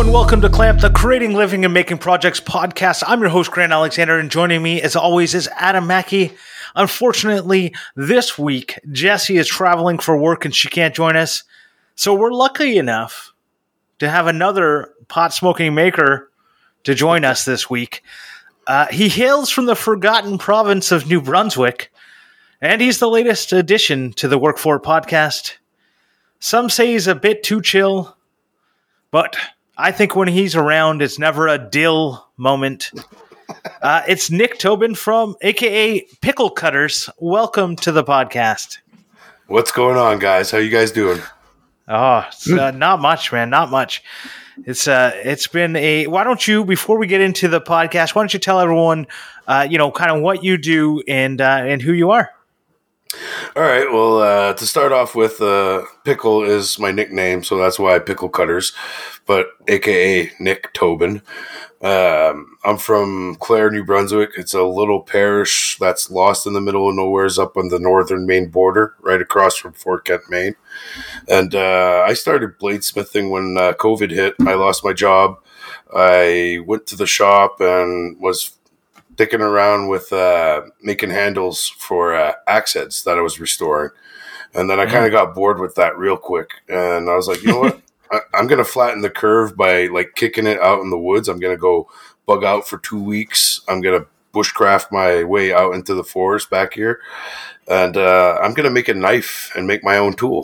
and welcome to Clamp, the Creating, Living, and Making Projects podcast. I'm your host, Grant Alexander, and joining me, as always, is Adam Mackey. Unfortunately, this week, Jessie is traveling for work and she can't join us. So we're lucky enough to have another pot-smoking maker to join us this week. He hails from the forgotten province of New Brunswick, and he's the latest addition to the Work For It podcast. Some say he's a bit too chill, but I think when he's around, it's never a dill moment. It's Nick Tobin from a.k.a. Pickle Cutters. Welcome to the podcast. What's going on, guys? How you guys doing? Oh, it's, not much, man. Not much. It's been a. Why don't you, before we get into the podcast, why don't you tell everyone, kind of what you do and who you are? All right. Well, to start off with, Pickle is my nickname, so that's why Pickle Cutters, but a.k.a. Nick Tobin. I'm from Clare, New Brunswick. It's a little parish that's lost in the middle of nowhere, up on the northern Maine border, right across from Fort Kent, Maine. And I started bladesmithing when COVID hit. I lost my job. I went to the shop and was dicking around with making handles for axe heads that I was restoring. And then I kind of got bored with that real quick. And I was like, you know what? I'm going to flatten the curve by like kicking it out in the woods. I'm going to go bug out for 2 weeks. I'm going to bushcraft my way out into the forest back here. And I'm going to make a knife and make my own tool.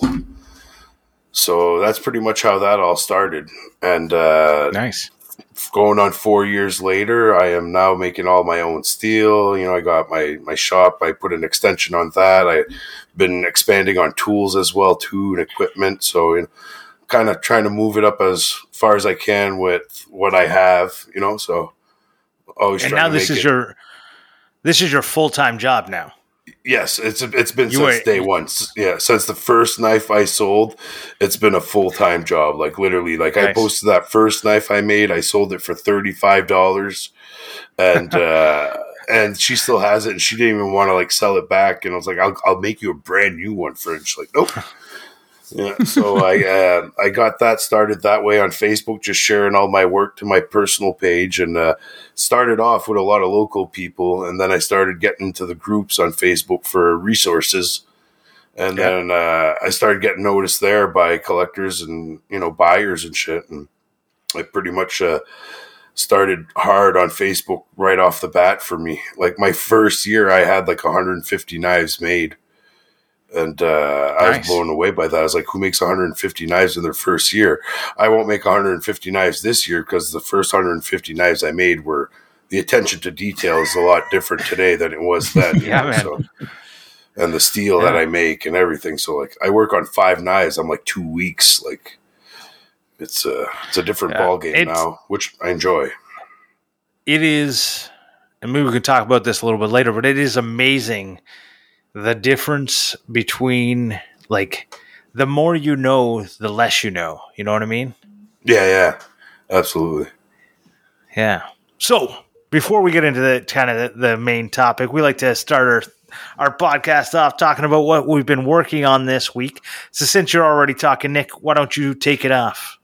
So that's pretty much how that all started. And Nice. Going on 4 years later, I am now making all my own steel. You know, I got my shop. I put an extension on that. I've been expanding on tools as well, too, and equipment. So, you know, kind of trying to move it up as far as I can with what I have, you know, so always And trying now to this is your full-time job now. Yes, it's been since day one. Yeah, since the first knife I sold, it's been a full-time job. Like literally, like nice. I posted that first knife I made, I sold it for $35, and and she still has it, and she didn't even want to like sell it back. And I was like, I'll make you a brand new one for it. And she's like, nope. Yeah, so I got that started that way on Facebook, just sharing all my work to my personal page, and started off with a lot of local people, and then I started getting into the groups on Facebook for resources, and then I started getting noticed there by collectors and buyers and shit, and I pretty much started hard on Facebook right off the bat for me. Like my first year, I had like 150 knives made. And I was blown away by that. I was like, who makes 150 knives in their first year? I won't make 150 knives this year because the first 150 knives I made were, the attention to detail is a lot different today than it was then. Man. So, and the steel that I make and everything. So like I work on 5 knives. I'm like 2 weeks. Like it's a different ball game now, which I enjoy. It is, and maybe we can talk about this a little bit later, but it is amazing the difference between, like, the more you know, the less you know. You know what I mean? Yeah, absolutely. Yeah. So, before we get into the kind of the main topic, we like to start our podcast off talking about what we've been working on this week. So, since you're already talking, Nick, why don't you take it off?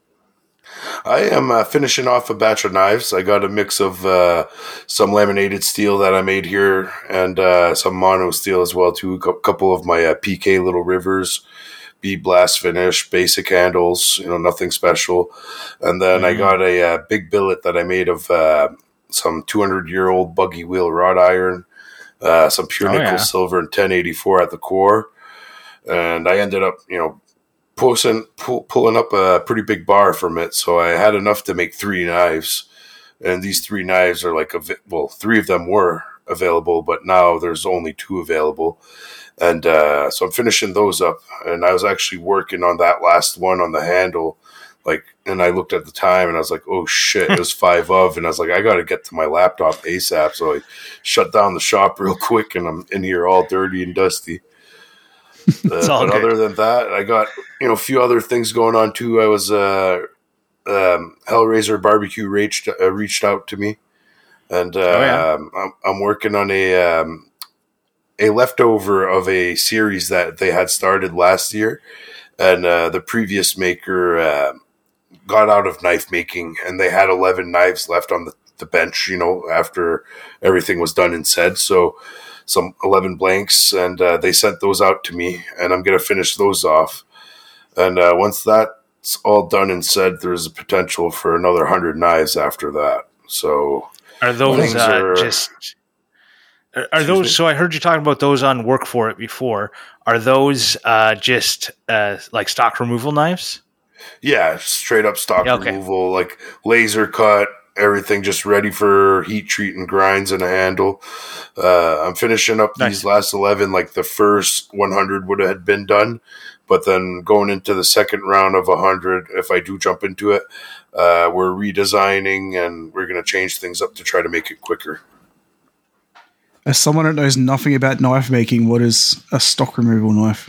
I am finishing off a batch of knives. I got a mix of some laminated steel that I made here and some mono steel as well too. A couple of my PK Little Rivers, bead blast finish, basic handles, nothing special. And then I got a big billet that I made of some 200-year-old buggy wheel wrought iron, some pure nickel silver and 1084 at the core. And I ended up, pulling up a pretty big bar from it, so I had enough to make 3 knives, and these 3 knives are like 3 of them were available, but now there's only 2 available, and so I'm finishing those up. And I was actually working on that last one on the handle, and I looked at the time and I was like, oh shit, it was 5 of, and I was like, I got to get to my laptop ASAP, so I shut down the shop real quick, and I'm in here all dirty and dusty. But other than that, I got a few other things going on too. I was Hellraiser Barbecue reached out to me, and I'm working on a leftover of a series that they had started last year, and the previous maker got out of knife making, and they had 11 knives left on the bench, after everything was done and said. So some 11 blanks, and they sent those out to me, and I'm going to finish those off. And once that's all done and said, there's a potential for another 100 knives after that. So are those Are those? So I heard you talking about those on Work For It before. Are those just like stock removal knives? Yeah, straight up stock removal, like laser cut, everything just ready for heat treat and grinds and a handle. I'm finishing up these last 11. Like the first 100 would have been done, but then going into the second round of 100, if I do jump into it, we're redesigning and we're going to change things up to try to make it quicker. As someone that knows nothing about knife making, what is a stock removal knife?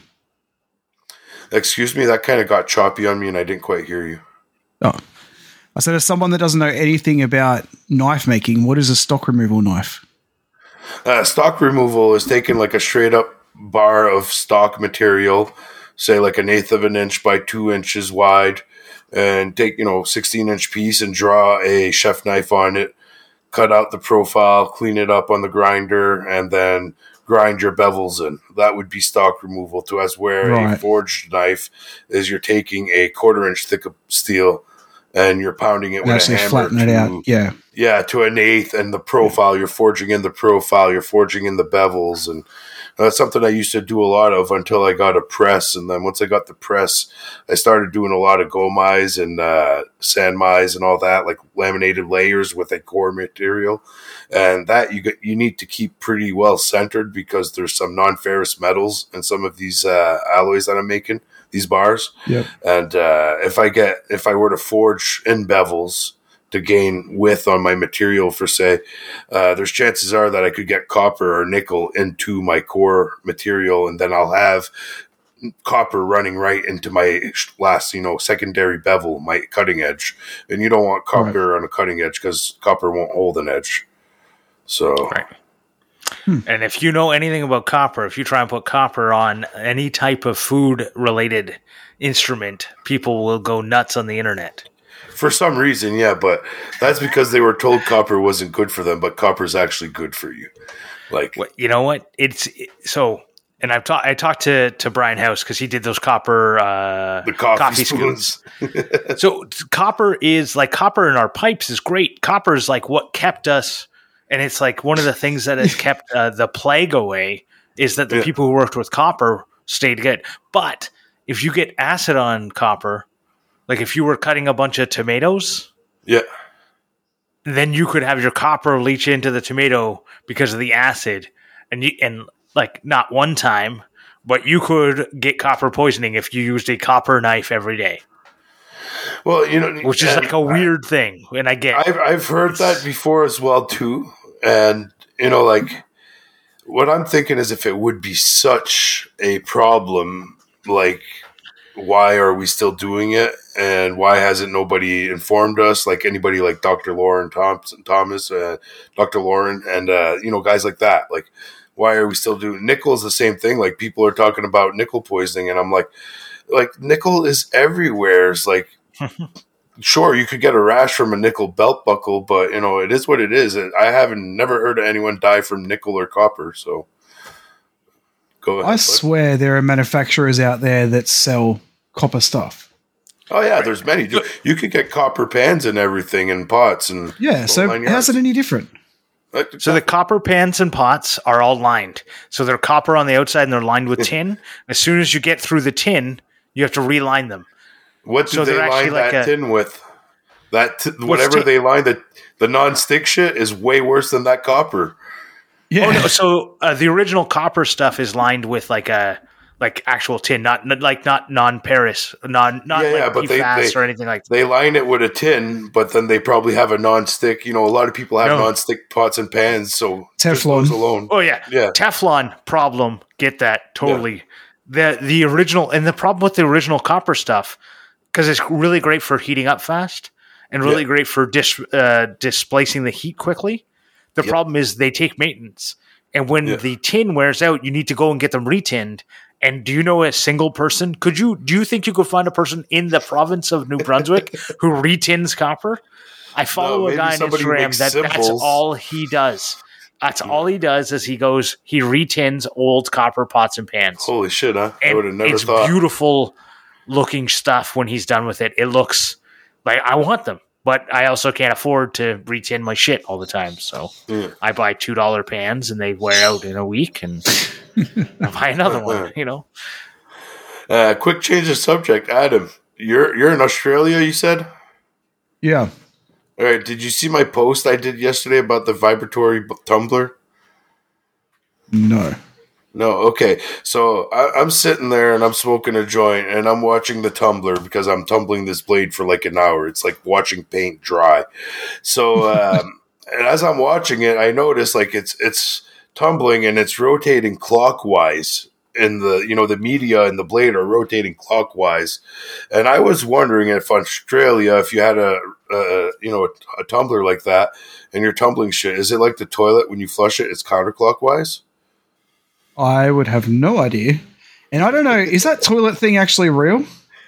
Excuse me, that kind of got choppy on me and I didn't quite hear you. Oh, I said, as someone that doesn't know anything about knife making, what is a stock removal knife? Stock removal is taking like a straight up bar of stock material, say like 1/8 of an inch by 2 inches wide, and take, 16-inch piece and draw a chef knife on it, cut out the profile, clean it up on the grinder, and then grind your bevels in. That would be stock removal. To as where a forged knife is, you're taking a 1/4 inch thick of steel and you're pounding it with a hammer. Flatten it out. Yeah, to 1/8, and the profile, you're forging in the profile, you're forging in the bevels, and that's something I used to do a lot of until I got a press. And then once I got the press, I started doing a lot of gomais and sanmais and all that, like laminated layers with a core material. And that you need to keep pretty well centered because there's some non-ferrous metals in some of these alloys that I'm making, these bars. Yep. And if I were to forge in bevels to gain width on my material for say, there's chances are that I could get copper or nickel into my core material, and then I'll have copper running right into my last, secondary bevel, my cutting edge. And you don't want copper on a cutting edge because copper won't hold an edge. So, And if you know anything about copper, if you try and put copper on any type of food related instrument, people will go nuts on the internet. For some reason, yeah, but that's because they were told copper wasn't good for them, but copper's actually good for you. Like, you know what? And I talked to Brian House because he did those copper the coffee spoons. So copper in our pipes is great. Copper is like what kept us, and it's like one of the things that has kept the plague away is that the people who worked with copper stayed good. But if you get acid on copper, like if you were cutting a bunch of tomatoes, then you could have your copper leach into the tomato because of the acid, and like not one time, but you could get copper poisoning if you used a copper knife every day. Well, which is like a weird thing, and I've heard that before as well too, and like what I'm thinking is if it would be such a problem, like, why are we still doing it, and why hasn't nobody informed us, like anybody like Dr. Lauren Thomas, Dr. Lauren, and guys like that. Like, why are we still doing nickel? Is the same thing. Like, people are talking about nickel poisoning, and I'm like nickel is everywhere. It's like, sure, you could get a rash from a nickel belt buckle, but it is what it is. I never heard of anyone die from nickel or copper. So. Go ahead, I swear there are manufacturers out there that sell copper stuff. Oh yeah, there's many. You could get copper pans and everything and pots and so how's it any different? So the copper pans and pots are all lined. So they're copper on the outside and they're lined with tin. As soon as you get through the tin, you have to reline them. What do they line that tin with? Whatever they line the non-stick shit is way worse than that copper. Yeah. Oh, no. So the original copper stuff is lined with like actual tin, not non-Paris, not PFAS or anything like that. They line it with a tin, but then they probably have a non-stick. A lot of people have non-stick pots and pans, so Teflon alone. Oh yeah, Teflon problem. Get that totally. Yeah. The original, and the problem with the original copper stuff, because it's really great for heating up fast and really great for displacing the heat quickly. The problem is they take maintenance. And when the tin wears out, you need to go and get them retinned. And do you know a single person? Do you think you could find a person in the province of New Brunswick who retins copper? I follow a guy on Instagram that's all he does. That's all he does is he retins old copper pots and pans. Holy shit, huh? And I would have never thought. It's beautiful looking stuff when he's done with it. It looks like I want them, but I also can't afford to retin my shit all the time. So I buy $2 pans and they wear out in a week and I buy another one, Quick change of subject. Adam, you're in Australia, you said? Yeah. All right, did you see my post I did yesterday about the vibratory tumbler? No. Okay. So I'm sitting there and I'm smoking a joint and I'm watching the tumbler because I'm tumbling this blade for like an hour. It's like watching paint dry. So and as I'm watching it, I notice like it's tumbling and it's rotating clockwise. And the media and the blade are rotating clockwise. And I was wondering if Australia, if you had a tumbler like that and you're tumbling shit, is it like the toilet when you flush it, it's counterclockwise? I would have no idea. And I don't know, is that toilet thing actually real?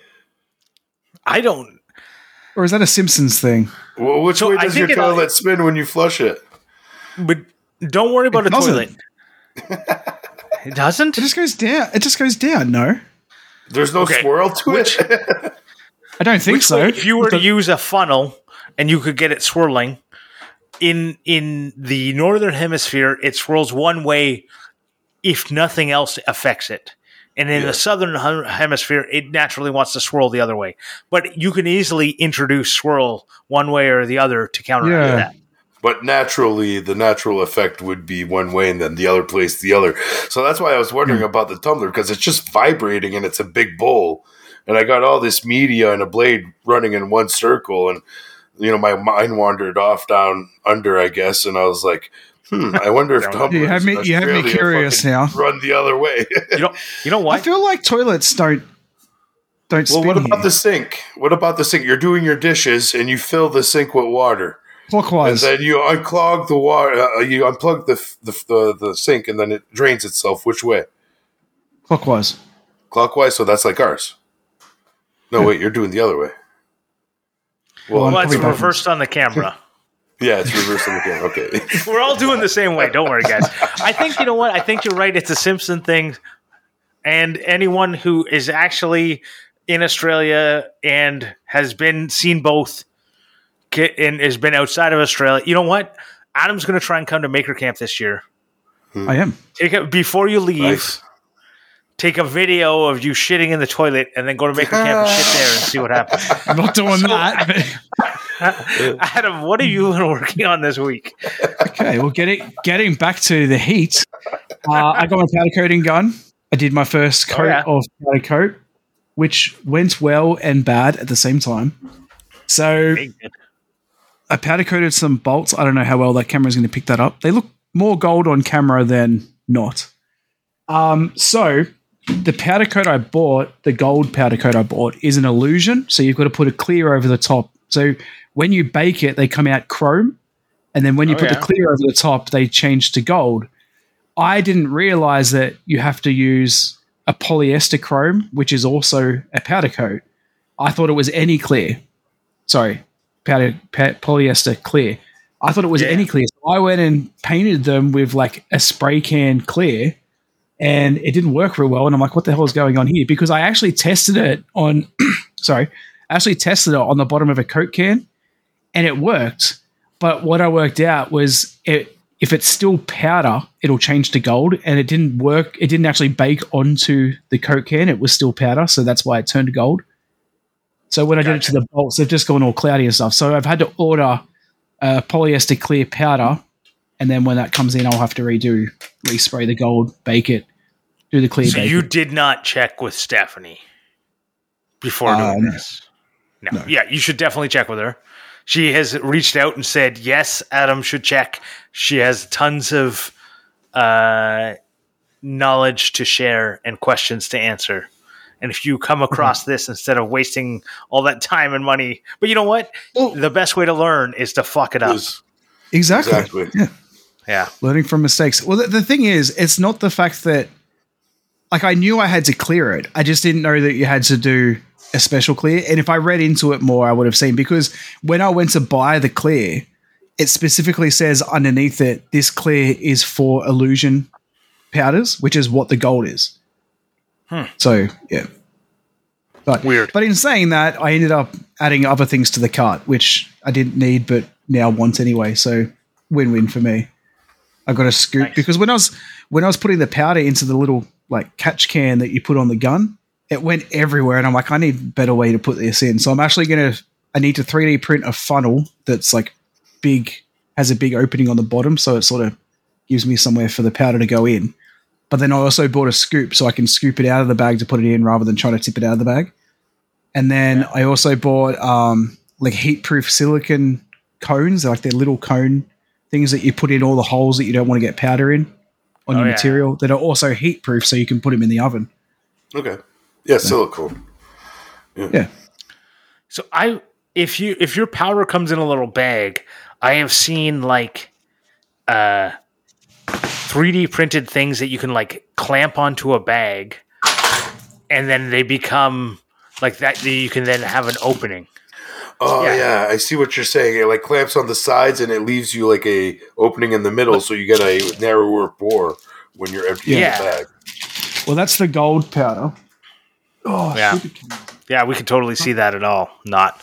I don't. Or is that a Simpsons thing? Well, which way does your toilet spin when you flush it? But don't worry about a toilet. It doesn't? It just goes down. It just goes down, no? There's no swirl to it? I don't think so. If you were to use a funnel and you could get it swirling, in the northern hemisphere, it swirls one way if nothing else affects it. And in the southern hemisphere, it naturally wants to swirl the other way. But you can easily introduce swirl one way or the other to counteract that. But naturally, the natural effect would be one way and then the other place the other. So that's why I was wondering about the tumbler, because it's just vibrating and it's a big bowl. And I got all this media and a blade running in one circle. And, my mind wandered off down under, I guess. And I was like, I wonder if tumblers you have me curious now. Run the other way. You know what? I feel like toilets don't spin. Well, what about the sink? You're doing your dishes and you fill the sink with water. Clockwise. And then you unclog the water. You unplug the sink, and then it drains itself. Which way? Clockwise. Clockwise. So that's like ours. No, wait. You're doing the other way. Well, it's reversed on the camera. Yeah, it's reversed on the camera. Okay. We're all doing the same way. Don't worry, guys. I think you know what. I think you're right. It's a Simpson thing, and anyone who is actually in Australia and has seen both. And has been outside of Australia. You know what? Adam's going to try and come to Maker Camp this year. I am. Before you leave, nice. Take a video of you shitting in the toilet and then go to Maker Camp and shit there and see what happens. I'm not doing that. Adam, what have you been working on this week? Okay, well, getting back to the heat, I got my powder coating gun. I did my first coat of powder coat, which went well and bad at the same time. So I powder coated some bolts. I don't know how well that camera is going to pick that up. They look more gold on camera than not. So the powder coat I bought, the gold powder coat I bought, is an illusion. So you've got to put a clear over the top. So when you bake it, they come out chrome. And then when you put the clear over the top, they change to gold. I didn't realize that you have to use a polyester chrome, which is also a powder coat. I thought it was any clear. Sorry, polyester clear. I thought it was any clear. So I went and painted them with like a spray can clear, and it didn't work very well. And I'm like, what the hell is going on here? Because I actually tested it on, on the bottom of a Coke can, and it worked. But what I worked out was if it's still powder, it'll change to gold, and it didn't work. It didn't actually bake onto the Coke can. It was still powder, so that's why it turned to gold. So when I did it to the bolts, they've just gone all cloudy and stuff. So I've had to order polyester clear powder, and then when that comes in, I'll have to respray the gold, bake it, do the clear. So you did not check with Stephanie before doing this? No. Yeah, you should definitely check with her. She has reached out and said, yes, Adam should check. She has tons of knowledge to share and questions to answer. And if you come across this instead of wasting all that time and money, but you know what? The best way to learn is to fuck it up. Exactly. Yeah. Yeah. Learning from mistakes. Well, the thing is, it's not the fact that like I knew I had to clear it. I just didn't know that you had to do a special clear. And if I read into it more, I would have seen, because when I went to buy the clear, it specifically says underneath it, this clear is for illusion powders, which is what the gold is. So, yeah. But, weird. But in saying that, I ended up adding other things to the cart, which I didn't need, but now want anyway. So win-win for me. I got a scoop because when I was putting the powder into the little like catch can that you put on the gun, it went everywhere, and I'm like, I need a better way to put this in. So I'm actually I need to 3D print a funnel that's like big, has a big opening on the bottom, so it sort of gives me somewhere for the powder to go in. But then I also bought a scoop so I can scoop it out of the bag to put it in rather than trying to tip it out of the bag. And then I also bought like heat-proof silicone cones, like they're little cone things that you put in all the holes that you don't want to get powder in on your material that are also heat-proof, so you can put them in the oven. Okay. Yeah, silicone. Yeah. So if your powder comes in a little bag, I have seen like 3D printed things that you can like clamp onto a bag, and then they become like that. You can then have an opening. Oh yeah, I see what you're saying. It like clamps on the sides, and it leaves you like a opening in the middle, so you get a narrower bore when you're emptying the bag. Well, that's the gold powder. Oh yeah, yeah, we can totally see that at all. Not.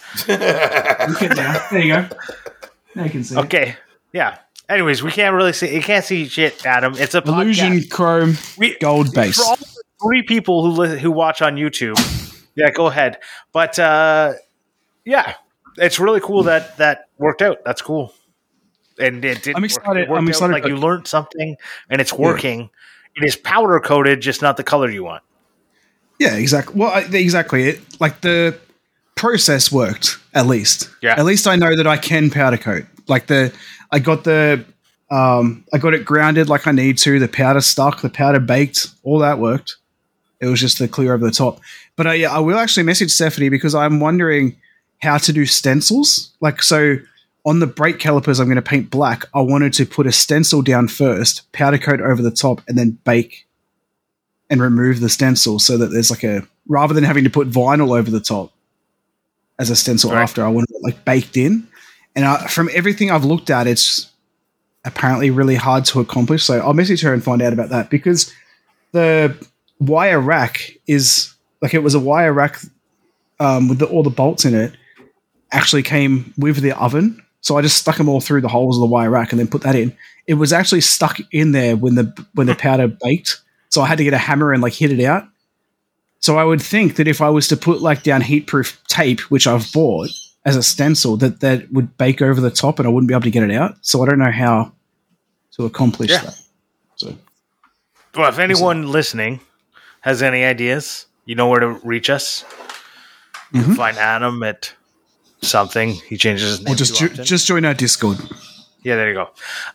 There you go. Now you can see. Okay. Yeah. Anyways, we can't really see. You can't see shit, Adam. It's a illusion podcast. chrome gold base. For all the 3 people who watch on YouTube, go ahead. But yeah, it's really cool that worked out. That's cool. And it did. I'm excited. I'm excited. Like you learned something, and it's working. It is powder coated, just not the color you want. Yeah, exactly. Well, exactly. Like the process worked at least. Yeah. At least I know that I can powder coat. Like I got it grounded like I need to. The powder stuck. The powder baked. All that worked. It was just the clear over the top. But I will actually message Stephanie because I'm wondering how to do stencils. Like, so on the brake calipers I'm going to paint black, I wanted to put a stencil down first, powder coat over the top, and then bake and remove the stencil so that there's like rather than having to put vinyl over the top as a stencil after, I want it like baked in. And from everything I've looked at, it's apparently really hard to accomplish. So I'll message her and find out about that, because the wire rack is like, it was a wire rack with all the bolts in it actually came with the oven. So I just stuck them all through the holes of the wire rack and then put that in. It was actually stuck in there when the powder baked. So I had to get a hammer and like hit it out. So I would think that if I was to put like down heatproof tape, which I've bought as a stencil, that would bake over the top and I wouldn't be able to get it out. So I don't know how to accomplish that. So, well, if anyone listening has any ideas, you know where to reach us. You can find Adam at something. He changes his name. Or just join our Discord. Yeah, there you go.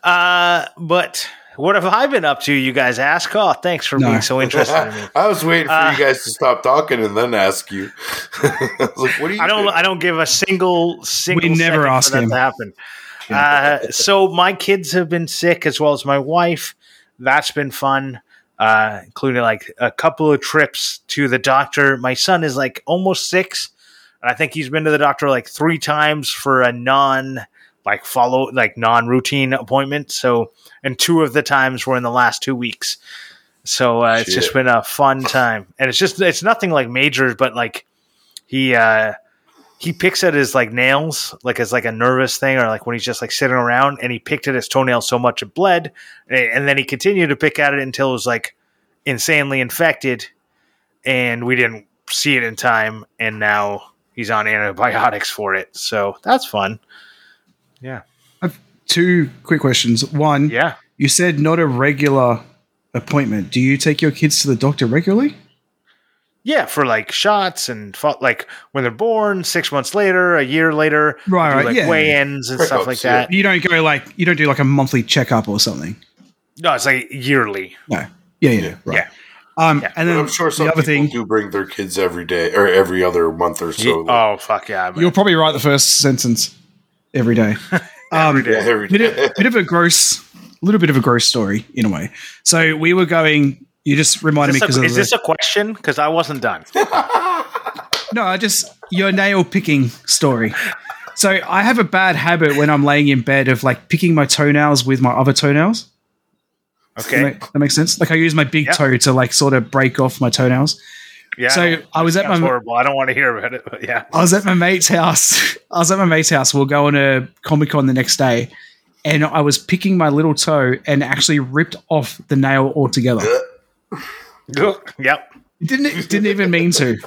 But what have I been up to, you guys ask? Oh, thanks for being so interested in me. I was waiting for you guys to stop talking and then ask you. I was like, what are you doing? I don't give a single we never ask for that to happen. So my kids have been sick, as well as my wife. That's been fun, including like a couple of trips to the doctor. My son is like almost 6, and I think he's been to the doctor like 3 times for a non-routine appointment. So, and 2 of the times were in the last 2 weeks. So it's just been a fun time, and it's nothing like major, but like he picks at his like nails, like as like a nervous thing, or like when he's just like sitting around, and he picked at his toenail so much it bled, and then he continued to pick at it until it was like insanely infected, and we didn't see it in time, and now he's on antibiotics for it. So that's fun. Yeah. I have 2 quick questions. One, you said not a regular appointment. Do you take your kids to the doctor regularly? Yeah, for like shots and like when they're born, 6 months later, a year later, right, weigh-ins and stuff like that. You don't do like a monthly checkup or something. No, it's like yearly. No, yeah, right. Yeah. And then I'm sure some people do bring their kids every day or every other month or so. Oh fuck yeah! You'll probably write the first sentence every day. Every day. Bit of a gross story in a way. So we were going You just reminded me because is this a question? Because I wasn't done. No, your nail picking story. So I have a bad habit when I'm laying in bed of like picking my toenails with my other toenails. Okay. That makes sense. Like I use my big toe to like sort of break off my toenails. Yeah. So I was at my horrible. I don't want to hear about it, but yeah. I was at my mate's house. We'll go on a Comic-Con the next day, and I was picking my little toe and actually ripped off the nail altogether. Yep. Didn't even mean to.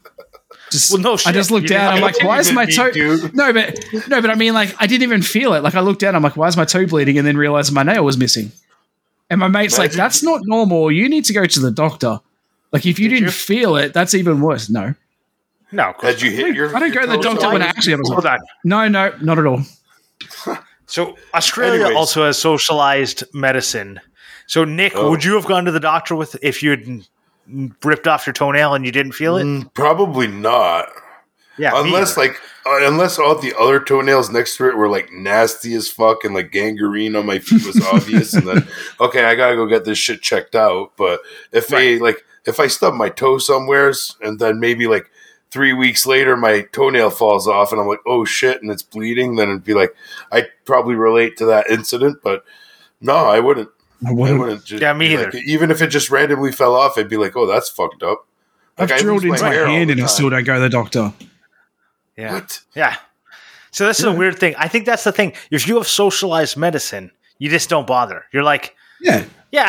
No shit. I just looked down. I'm like, why is my toe? No, but I mean, like, I didn't even feel it. Like, I looked down. I'm like, why is my toe bleeding? And then realized my nail was missing. And my mate's like, that's not normal. You need to go to the doctor. Like, if you didn't feel it, that's even worse. No. Had you hit your? I don't go to the doctor when I actually have a. Hold on. No, not at all. So Australia also has socialized medicine. So Nick, would you have gone to the doctor if you had ripped off your toenail and you didn't feel it? Probably not. Yeah, unless all the other toenails next to it were like nasty as fuck and like gangrene on my feet was obvious, and then okay, I gotta go get this shit checked out. But if I stub my toe somewheres and then maybe like 3 weeks later my toenail falls off and I'm like, oh shit, and it's bleeding, then it'd be like I'd probably relate to that incident. But no, I wouldn't. I wouldn't just, me either. Like, even if it just randomly fell off, I'd be like, oh, that's fucked up. Like, I've drilled into my hand and I still don't go to the doctor. Yeah. What? Yeah. So this is a weird thing. I think that's the thing. If you have socialized medicine, you just don't bother. You're like, I've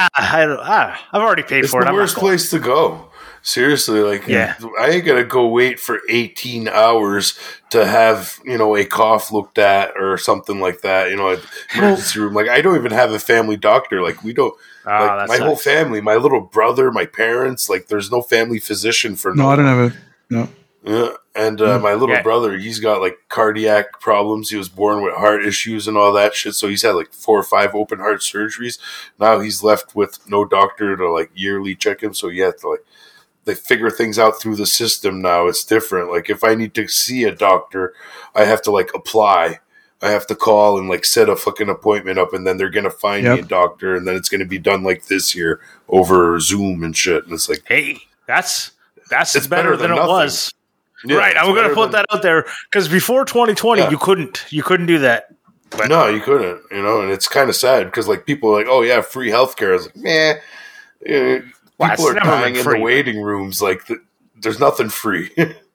already paid for it. It's the worst place to go. Seriously, like, I ain't gonna go wait for 18 hours to have, a cough looked at or something like that, emergency room. Like, I don't even have a family doctor. Like, we don't, my whole family, my little brother, my parents, like, there's no family physician for I don't have no. Yeah, and my little brother, he's got, like, cardiac problems. He was born with heart issues and all that shit, so he's had, like, 4 or 5 open heart surgeries. Now he's left with no doctor to, like, yearly check him, so you have to, like, they figure things out through the system now. It's different. Like, if I need to see a doctor, I have to, like, apply. I have to call and, like, set a fucking appointment up, and then they're going to find me a doctor, and then it's going to be done like this here over Zoom and shit. And it's like, hey, it's better than it was. Yeah, right. I'm going to put that out there because before 2020, you couldn't do that. But no, you couldn't, and it's kind of sad because, like, people are like, oh, yeah, free healthcare. I was like, meh. People are dying in the waiting rooms. Like, there's nothing free.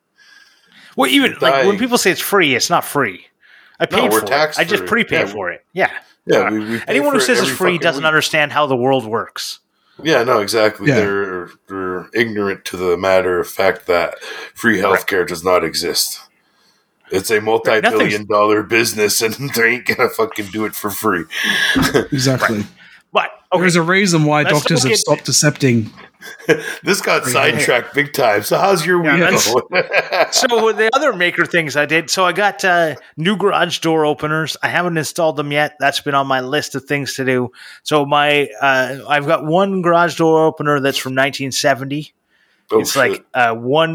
Well, even like when people say it's free, it's not free. I paid for it. I just prepaid for it. Yeah. Yeah. We anyone who says it's free doesn't understand how the world works. Yeah, no, exactly. Yeah. They're ignorant to the matter of fact that free healthcare does not exist. It's a multi-billion-dollar business, and they ain't gonna fucking do it for free. Exactly. Right. But there's a reason why doctors have stopped accepting. This got sidetracked big time. So how's your week going? So the other maker things I did. So I got new garage door openers. I haven't installed them yet. That's been on my list of things to do. So I've got one garage door opener that's from 1970. Oh, it's shit. Like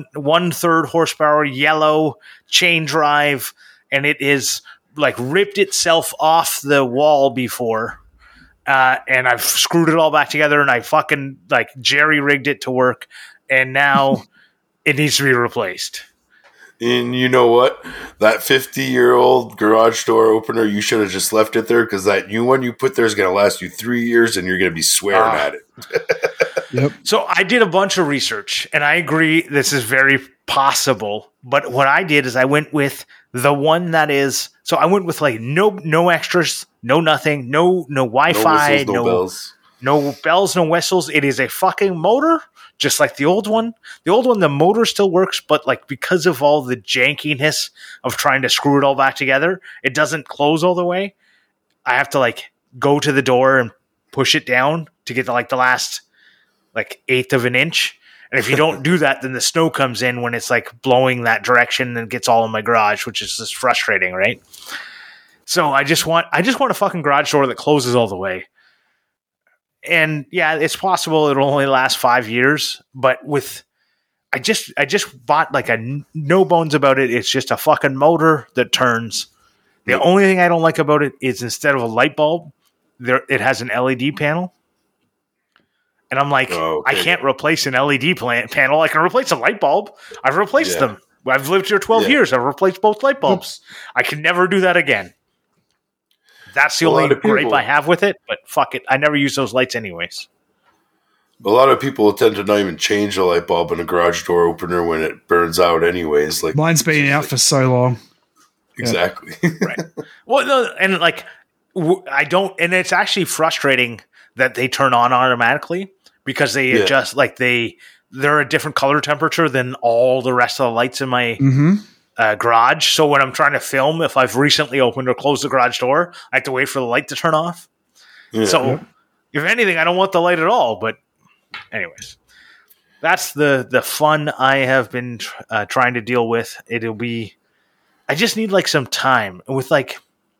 1/3 horsepower, yellow chain drive, and it is like ripped itself off the wall before. And I've screwed it all back together, and I fucking like jerry-rigged it to work, and now it needs to be replaced. And you know what? That 50-year-old garage door opener, you should have just left it there because that new one you put there is going to last you 3 years, and you're going to be swearing at it. Yep. So I did a bunch of research, and I agree this is very possible. But what I did is I went with the one that is. So I went with like no extras, no nothing, no Wi-Fi, no bells. No bells, no whistles. It is a fucking motor, just like the old one. The old one, the motor still works, but like because of all the jankiness of trying to screw it all back together, it doesn't close all the way. I have to like go to the door and push it down to get to like the last like 1/8 of an inch. And if you don't do that, then the snow comes in when it's like blowing that direction and gets all in my garage, which is just frustrating, right? So I just want a fucking garage door that closes all the way. And yeah, it's possible it'll only last 5 years, but I just bought like a no bones about it. It's just a fucking motor that turns. The only thing I don't like about it is instead of a light bulb, it has an LED panel. And I'm like, I can't replace an LED panel. I can replace a light bulb. I've replaced them. I've lived here 12 years. I've replaced both light bulbs. I can never do that again. That's the only gripe I have with it, but fuck it. I never use those lights anyways. A lot of people tend to not even change a light bulb in a garage door opener when it burns out anyways. Like mine's been out for so long. Exactly. Right. Well, no, and like I don't, and it's actually frustrating that they turn on automatically because they adjust, like they're a different color temperature than all the rest of the lights in my garage. So when I'm trying to film, if I've recently opened or closed the garage door, I have to wait for the light to turn off. Yeah. So if anything, I don't want the light at all. But anyways, that's the fun I have been trying to deal with. It'll be, I just need like some time with like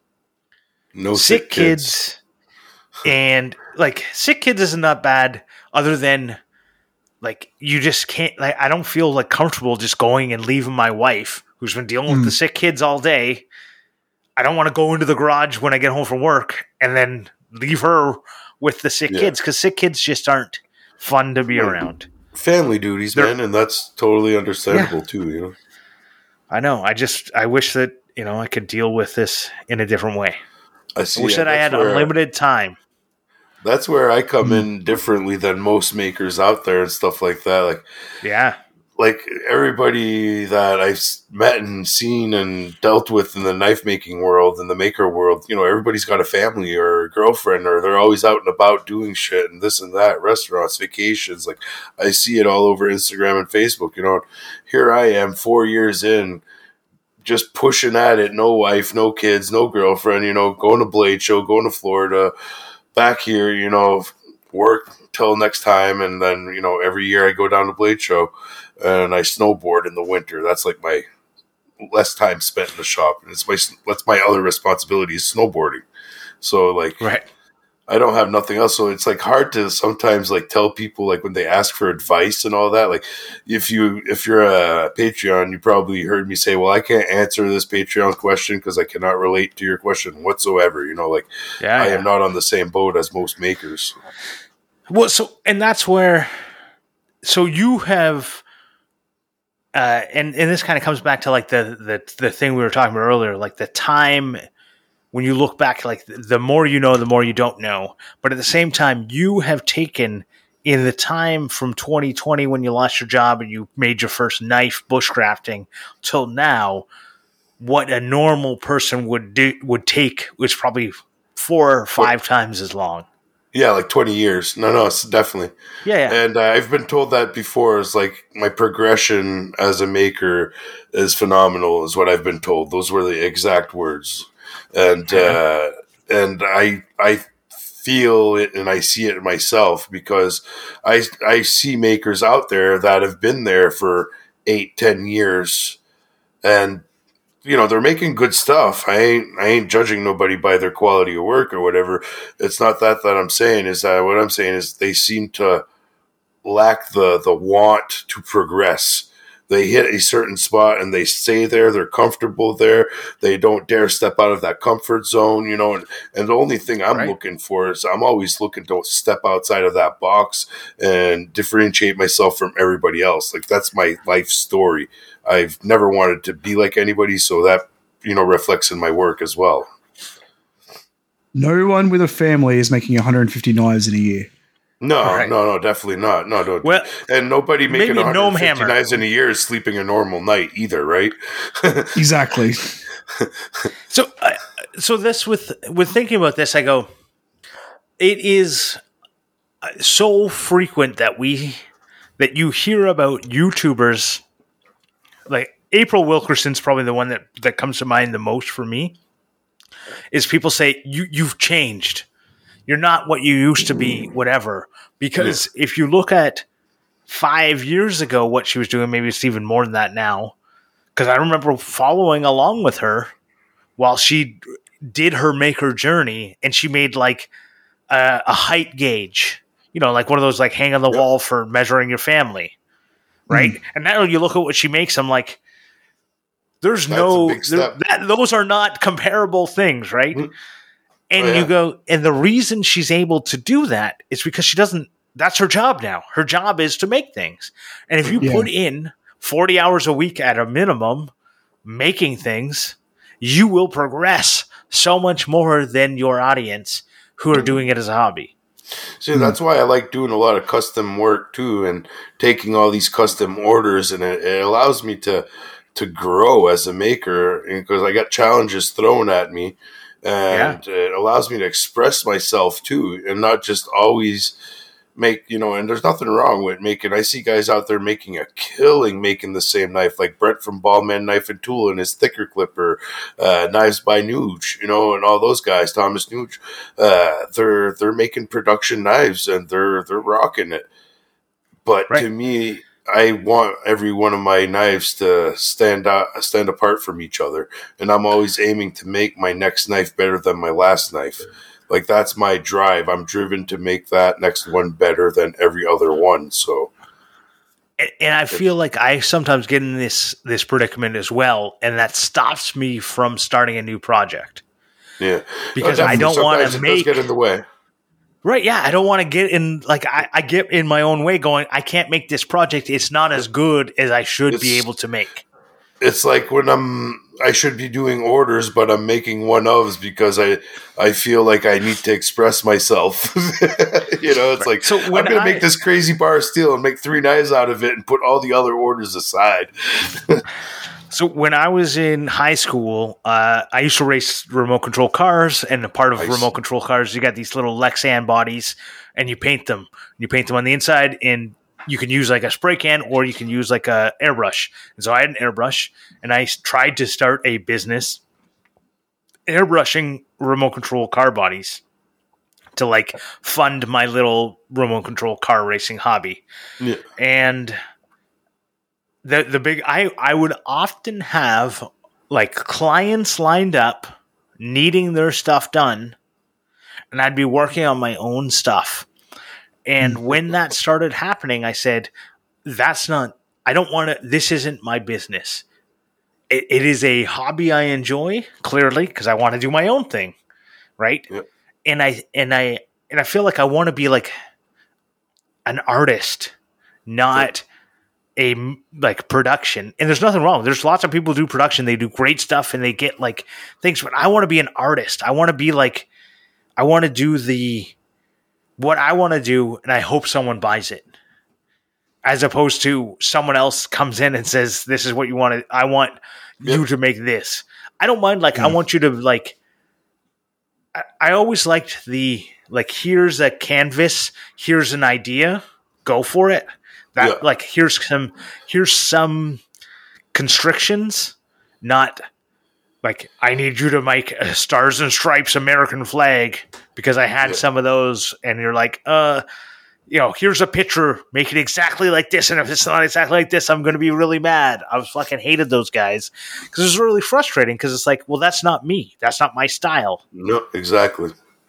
no sick kids. And like sick kids isn't that bad other than like you just can't, like I don't feel like comfortable just going and leaving my wife who's been dealing with the sick kids all day. I don't want to go into the garage when I get home from work and then leave her with the sick kids because sick kids just aren't fun to be around. Family duties, man, and that's totally understandable too, you know. I know. I wish that, you know, I could deal with this in a different way. I wish that I had unlimited time. That's where I come in differently than most makers out there and stuff like that. Like, like everybody that I've met and seen and dealt with in the knife making world and the maker world, you know, everybody's got a family or a girlfriend or they're always out and about doing shit and this and that, restaurants, vacations. Like I see it all over Instagram and Facebook, you know. Here I am 4 years in, just pushing at it. No wife, no kids, no girlfriend, you know, going to Blade Show, going to Florida, back here, you know, work till next time. And then, you know, every year I go down to Blade Show and I snowboard in the winter. That's like my less time spent in the shop. And that's my other responsibility is snowboarding. So like, I don't have nothing else. So it's like hard to sometimes like tell people like when they ask for advice and all that, like if you're a Patreon, you probably heard me say, well, I can't answer this Patreon question because I cannot relate to your question whatsoever. You know, like I am not on the same boat as most makers. Well, so, and that's where, so you have, and this kind of comes back to like the thing we were talking about earlier, like the time when you look back, like the more you know, the more you don't know. But at the same time, you have taken in the time from 2020 when you lost your job and you made your first knife bushcrafting till now, what a normal person would take was probably 4 or 5 times as long. Yeah, like 20 years. No, it's definitely. Yeah. And I've been told that before is like my progression as a maker is phenomenal is what I've been told. Those were the exact words. And I feel it and I see it myself because I see makers out there that have been there for 8-10 years and you know they're making good stuff. I ain't judging nobody by their quality of work or whatever. It's not that I'm saying is that what I'm saying is they seem to lack the want to progress. They hit a certain spot and they stay there. They're comfortable there. They don't dare step out of that comfort zone, you know. And the only thing I'm looking for is I'm always looking to step outside of that box and differentiate myself from everybody else. Like that's my life story. I've never wanted to be like anybody, so that, you know, reflects in my work as well. No one with a family is making 150 knives in a year. No, definitely not. No. Well, and nobody making 150 knives in a year is sleeping a normal night either, right? Exactly. So this with thinking about this, I go, it is so frequent that you hear about YouTubers, like April Wilkerson's probably the one that comes to mind the most for me, is people say, you've changed. You're not what you used to be, whatever. Because if you look at 5 years ago, what she was doing, maybe it's even more than that now. Because I remember following along with her while she did her maker journey, and she made like a height gauge, you know, like one of those like hang on the wall for measuring your family, right? And now you look at what she makes, I'm like, those are not comparable things, right? And you go, and the reason she's able to do that is because she doesn't that's her job now. Her job is to make things. And if you put in 40 hours a week at a minimum making things, you will progress so much more than your audience who are doing it as a hobby. See, that's why I like doing a lot of custom work too, and taking all these custom orders, and it allows me to grow as a maker because I got challenges thrown at me, and it allows me to express myself too, and not just always make, and there's nothing wrong with making. I see guys out there making a killing making the same knife, like Brent from Ballman Knife and Tool and his thicker clipper, Knives by Nuge, and all those guys, Thomas Nuge. They're making production knives and they're rocking it. But to me, I want every one of my knives to stand apart from each other, and I'm always aiming to make my next knife better than my last knife. Like, that's my drive. I'm driven to make that next one better than every other one. So, and I feel like I sometimes get in this predicament as well, and that stops me from starting a new project. Yeah, because I don't want to make get in the way. Right? Yeah, I don't want to get in. Like, I get in my own way, going, I can't make this project. It's not as good as I should be able to make. It's like when I should be doing orders, but I'm making one-ofs because I feel like I need to express myself. It's like, so I'm going to make this crazy bar of steel and make 3 knives out of it and put all the other orders aside. So when I was in high school, I used to race remote control cars, and a part of remote control cars, you got these little Lexan bodies, and you paint them. You paint them on the inside, and you can use like a spray can, or you can use like a airbrush. And so I had an airbrush, and I tried to start a business airbrushing remote control car bodies to like fund my little remote control car racing hobby. Yeah. And the big, I would often have like clients lined up needing their stuff done, and I'd be working on my own stuff. And when that started happening, I said, I don't want to, this isn't my business. It is a hobby I enjoy, clearly, because I want to do my own thing. Right. Yep. And I feel like I want to be like an artist, not a like production. And there's nothing wrong. There's lots of people who do production. They do great stuff and they get like things, but I want to be an artist. I want to be like, I want to do what I want to do, and I hope someone buys it, as opposed to someone else comes in and says, this is what you want. I want you to make this. I don't mind. Like, I want you to like, I always liked here's a canvas, here's an idea, go for it. Like, here's some constrictions, not like, I need you to make a Stars and Stripes American flag because I had some of those, and you're like, here's a picture, make it exactly like this, and if it's not exactly like this, I'm going to be really mad. I fucking hated those guys because it's really frustrating because it's like, well, that's not me. That's not my style. No, exactly.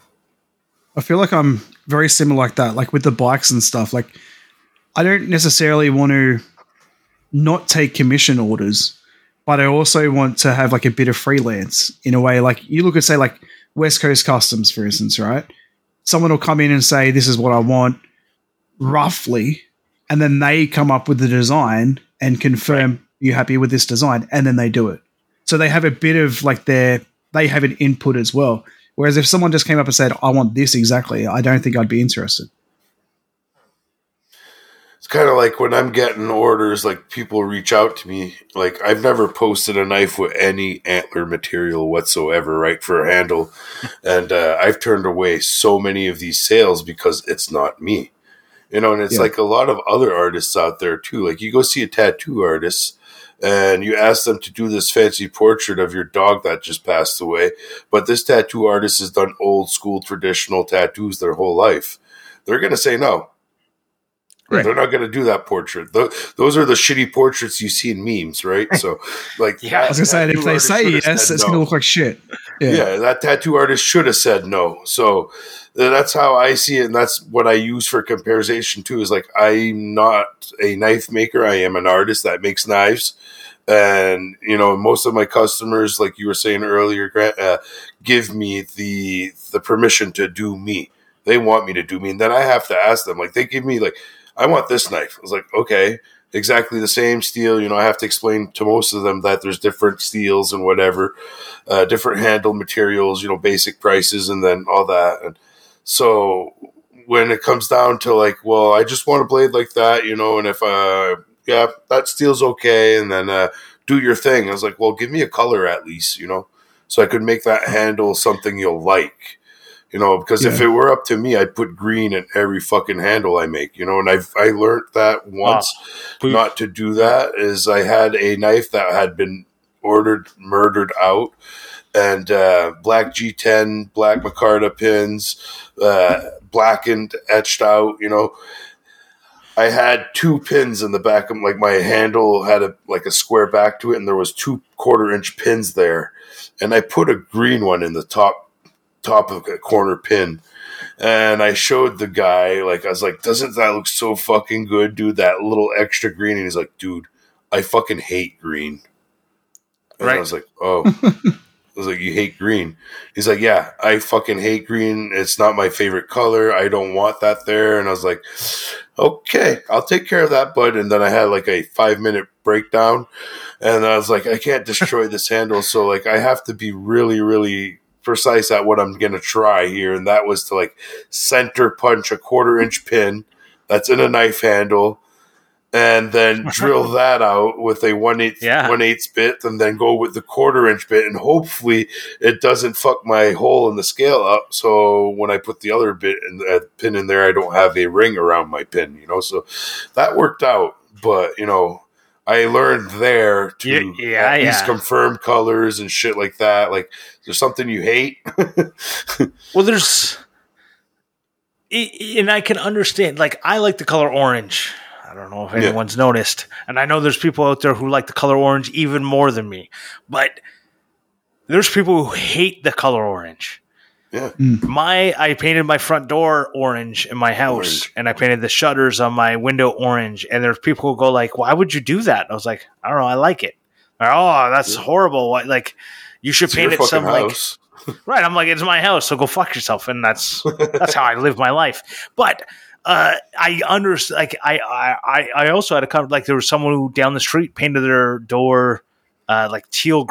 I feel like I'm very similar like that, like with the bikes and stuff. Like, I don't necessarily want to not take commission orders, but I also want to have like a bit of freelance in a way. Like, you look at, say, like West Coast Customs, for instance, right? Someone will come in and say, this is what I want, roughly, and then they come up with the design and confirm, you're happy with this design, and then they do it. So they have a bit of like they have an input as well. Whereas if someone just came up and said, I want this exactly, I don't think I'd be interested. It's kind of like when I'm getting orders, like people reach out to me. Like, I've never posted a knife with any antler material whatsoever, right, for a handle. And I've turned away so many of these sales because it's not me. And it's like a lot of other artists out there too. Like, you go see a tattoo artist and you ask them to do this fancy portrait of your dog that just passed away. But this tattoo artist has done old school traditional tattoos their whole life. They're going to say no. Right. They're not going to do that portrait. Those are the shitty portraits you see in memes, right? So, like, I was going to say, if they say yes, it's going to look like shit. Yeah, that tattoo artist should have said no. So that's how I see it, and that's what I use for comparison too. Is like, I'm not a knife maker. I am an artist that makes knives, and most of my customers, like you were saying earlier, Grant, give me the permission to do me. they want me to do me. And then I have to ask them, like, they give me, like, I want this knife. I was like, okay, exactly the same steel. You know, I have to explain to most of them that there's different steels and whatever, different handle materials, you know, basic prices and then all that. And so when it comes down to like, well, I just want a blade like that, you know, and if, yeah, that steel's okay. And then do your thing. I was like, well, give me a color at least, you know, so I could make that handle something you'll like. You know, because if it were up to me, I'd put green in every fucking handle I make, you know, and I learned that once not to do that. Is I had a knife that had been murdered out, and black G10, black micarta pins, blackened, etched out, you know. I had 2 pins in the back of, like, my handle had a square back to it, and there was 2 1/4-inch pins there, and I put a green one in the top of a corner pin, and I showed the guy, like, I was like, doesn't that look so fucking good, dude, that little extra green? And he's like, dude, I fucking hate green. And I was like, oh. I was like, you hate green? He's like, yeah, I fucking hate green. It's not my favorite color. I don't want that there. And I was like, okay, I'll take care of that, bud. And then I had like a 5-minute breakdown, and I was like, I can't destroy this handle, so like I have to be really, really precise at what I'm going to try here. And that was to like center punch a 1/4-inch pin that's in a knife handle, and then drill that out with a 1/8 bit, and then go with the 1/4-inch bit, and hopefully it doesn't fuck my hole in the scale up. So when I put the other bit and pin in there, I don't have a ring around my pin, you know. So that worked out, but you know, I learned there to at least confirm colors and shit like that. Like, there's something you hate. Well, and I can understand. Like, I like the color orange. I don't know if anyone's noticed. And I know there's people out there who like the color orange even more than me. But there's people who hate the color orange. Yeah. I painted my front door orange in my house, and I painted the shutters on my window orange. And there's people who go like, "Why would you do that?" And I was like, "I don't know, I like it." Oh, that's horrible. Like, you should paint it some house. Like, right? I'm like, it's my house, so go fuck yourself. And that's how I live my life. But I understand. Like, I also had a comment. Like, there was someone who down the street painted their door like teal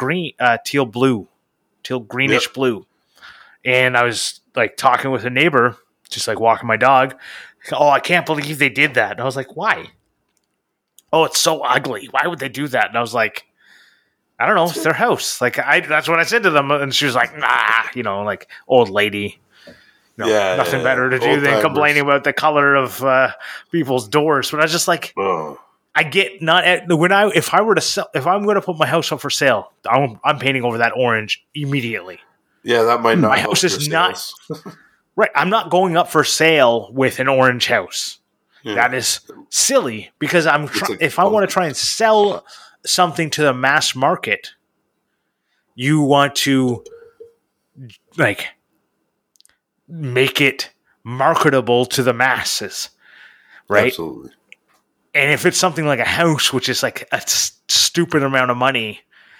greenish blue. And I was like talking with a neighbor, just like walking my dog. Oh, I can't believe they did that. And I was like, why? Oh, it's so ugly. Why would they do that? And I was like, I don't know. It's their house. Like, that's what I said to them. And she was like, nah, you know, like, old lady. You know, nothing better to do than complaining about the color of people's doors. But I was just like, I get if I'm going to put my house up for sale, I'm painting over that orange immediately. Yeah, that might not. My house is not right. I'm not going up for sale with an orange house. Yeah. That is silly, because if I want to try and sell something to the mass market, you want to like make it marketable to the masses, right? Absolutely. And if it's something like a house, which is like a stupid amount of money,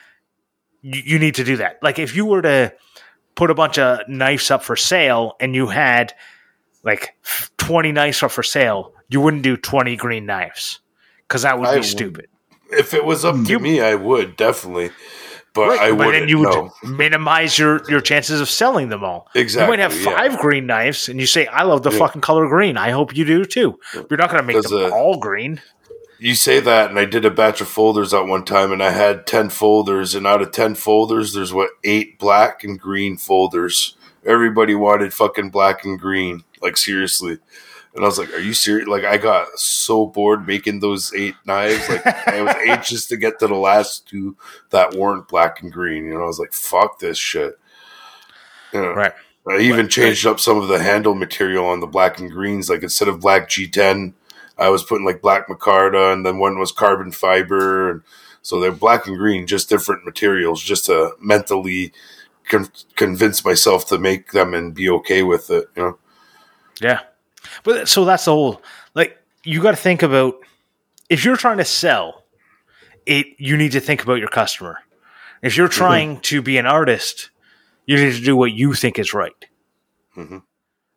you need to do that. Like, if you were to put a bunch of knives up for sale and you had like 20 knives up for sale, you wouldn't do 20 green knives, because that would be stupid. If it was up to me, I would definitely, but I wouldn't. But then you would minimize your chances of selling them all. Exactly. You might have 5 green knives, and you say, "I love the fucking color green. I hope you do too." You're not going to make them all green. You say that, and I did a batch of folders at one time, and I had 10 folders, and out of 10 folders, there's 8 black and green folders. Everybody wanted fucking black and green, like, seriously. And I was like, are you serious? Like, I got so bored making those 8 knives. Like, I was anxious to get to the last 2 that weren't black and green. You know, I was like, fuck this shit. You know, right. I even changed up some of the handle material on the black and greens. Like, instead of black G10, I was putting like black micarta, and then one was carbon fiber. And so they're black and green, just different materials, just to mentally convince myself to make them and be okay with it, you know? Yeah. But so that's the whole, like, you got to think about, if you're trying to sell it, you need to think about your customer. If you're trying to be an artist, you need to do what you think is right.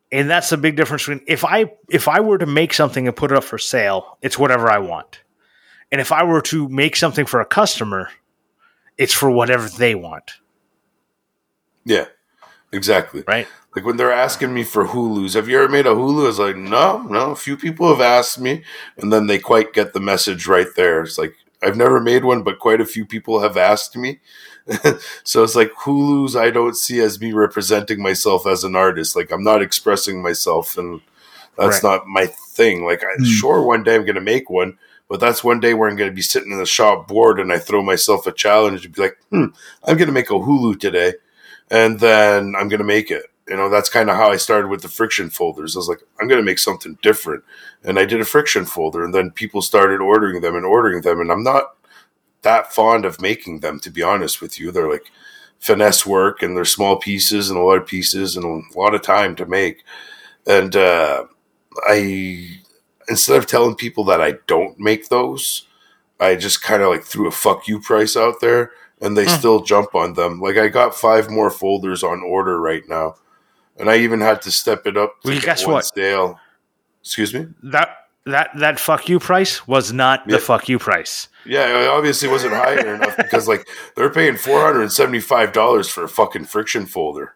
And that's the big difference between if I were to make something and put it up for sale, it's whatever I want. And if I were to make something for a customer, it's for whatever they want. Yeah, exactly. Right. Like when they're asking me for Hulus, have you ever made a Hulu? I was like, no. A few people have asked me, and then they quite get the message right there. It's like, I've never made one, but quite a few people have asked me. So it's like Hulus I don't see as me representing myself as an artist. Like I'm not expressing myself, and that's not my thing. Like sure, one day I'm going to make one, but that's one day where I'm going to be sitting in the shop bored and I throw myself a challenge and be like, I'm going to make a Hulu today, and then I'm going to make it. You know, that's kind of how I started with the friction folders. I was like, I'm going to make something different. And I did a friction folder, and then people started ordering them, and I'm not that fond of making them, to be honest with you. They're like finesse work, and they're small pieces and a lot of pieces and a lot of time to make. And I, instead of telling people that I don't make those, I just kind of like threw a fuck you price out there, and they still jump on them. Like I got 5 more folders on order right now, and I even had to step it up to guess what? Sale. Excuse me? That fuck you price was not the fuck you price. Yeah, it obviously wasn't higher enough because like they're paying $475 for a fucking friction folder.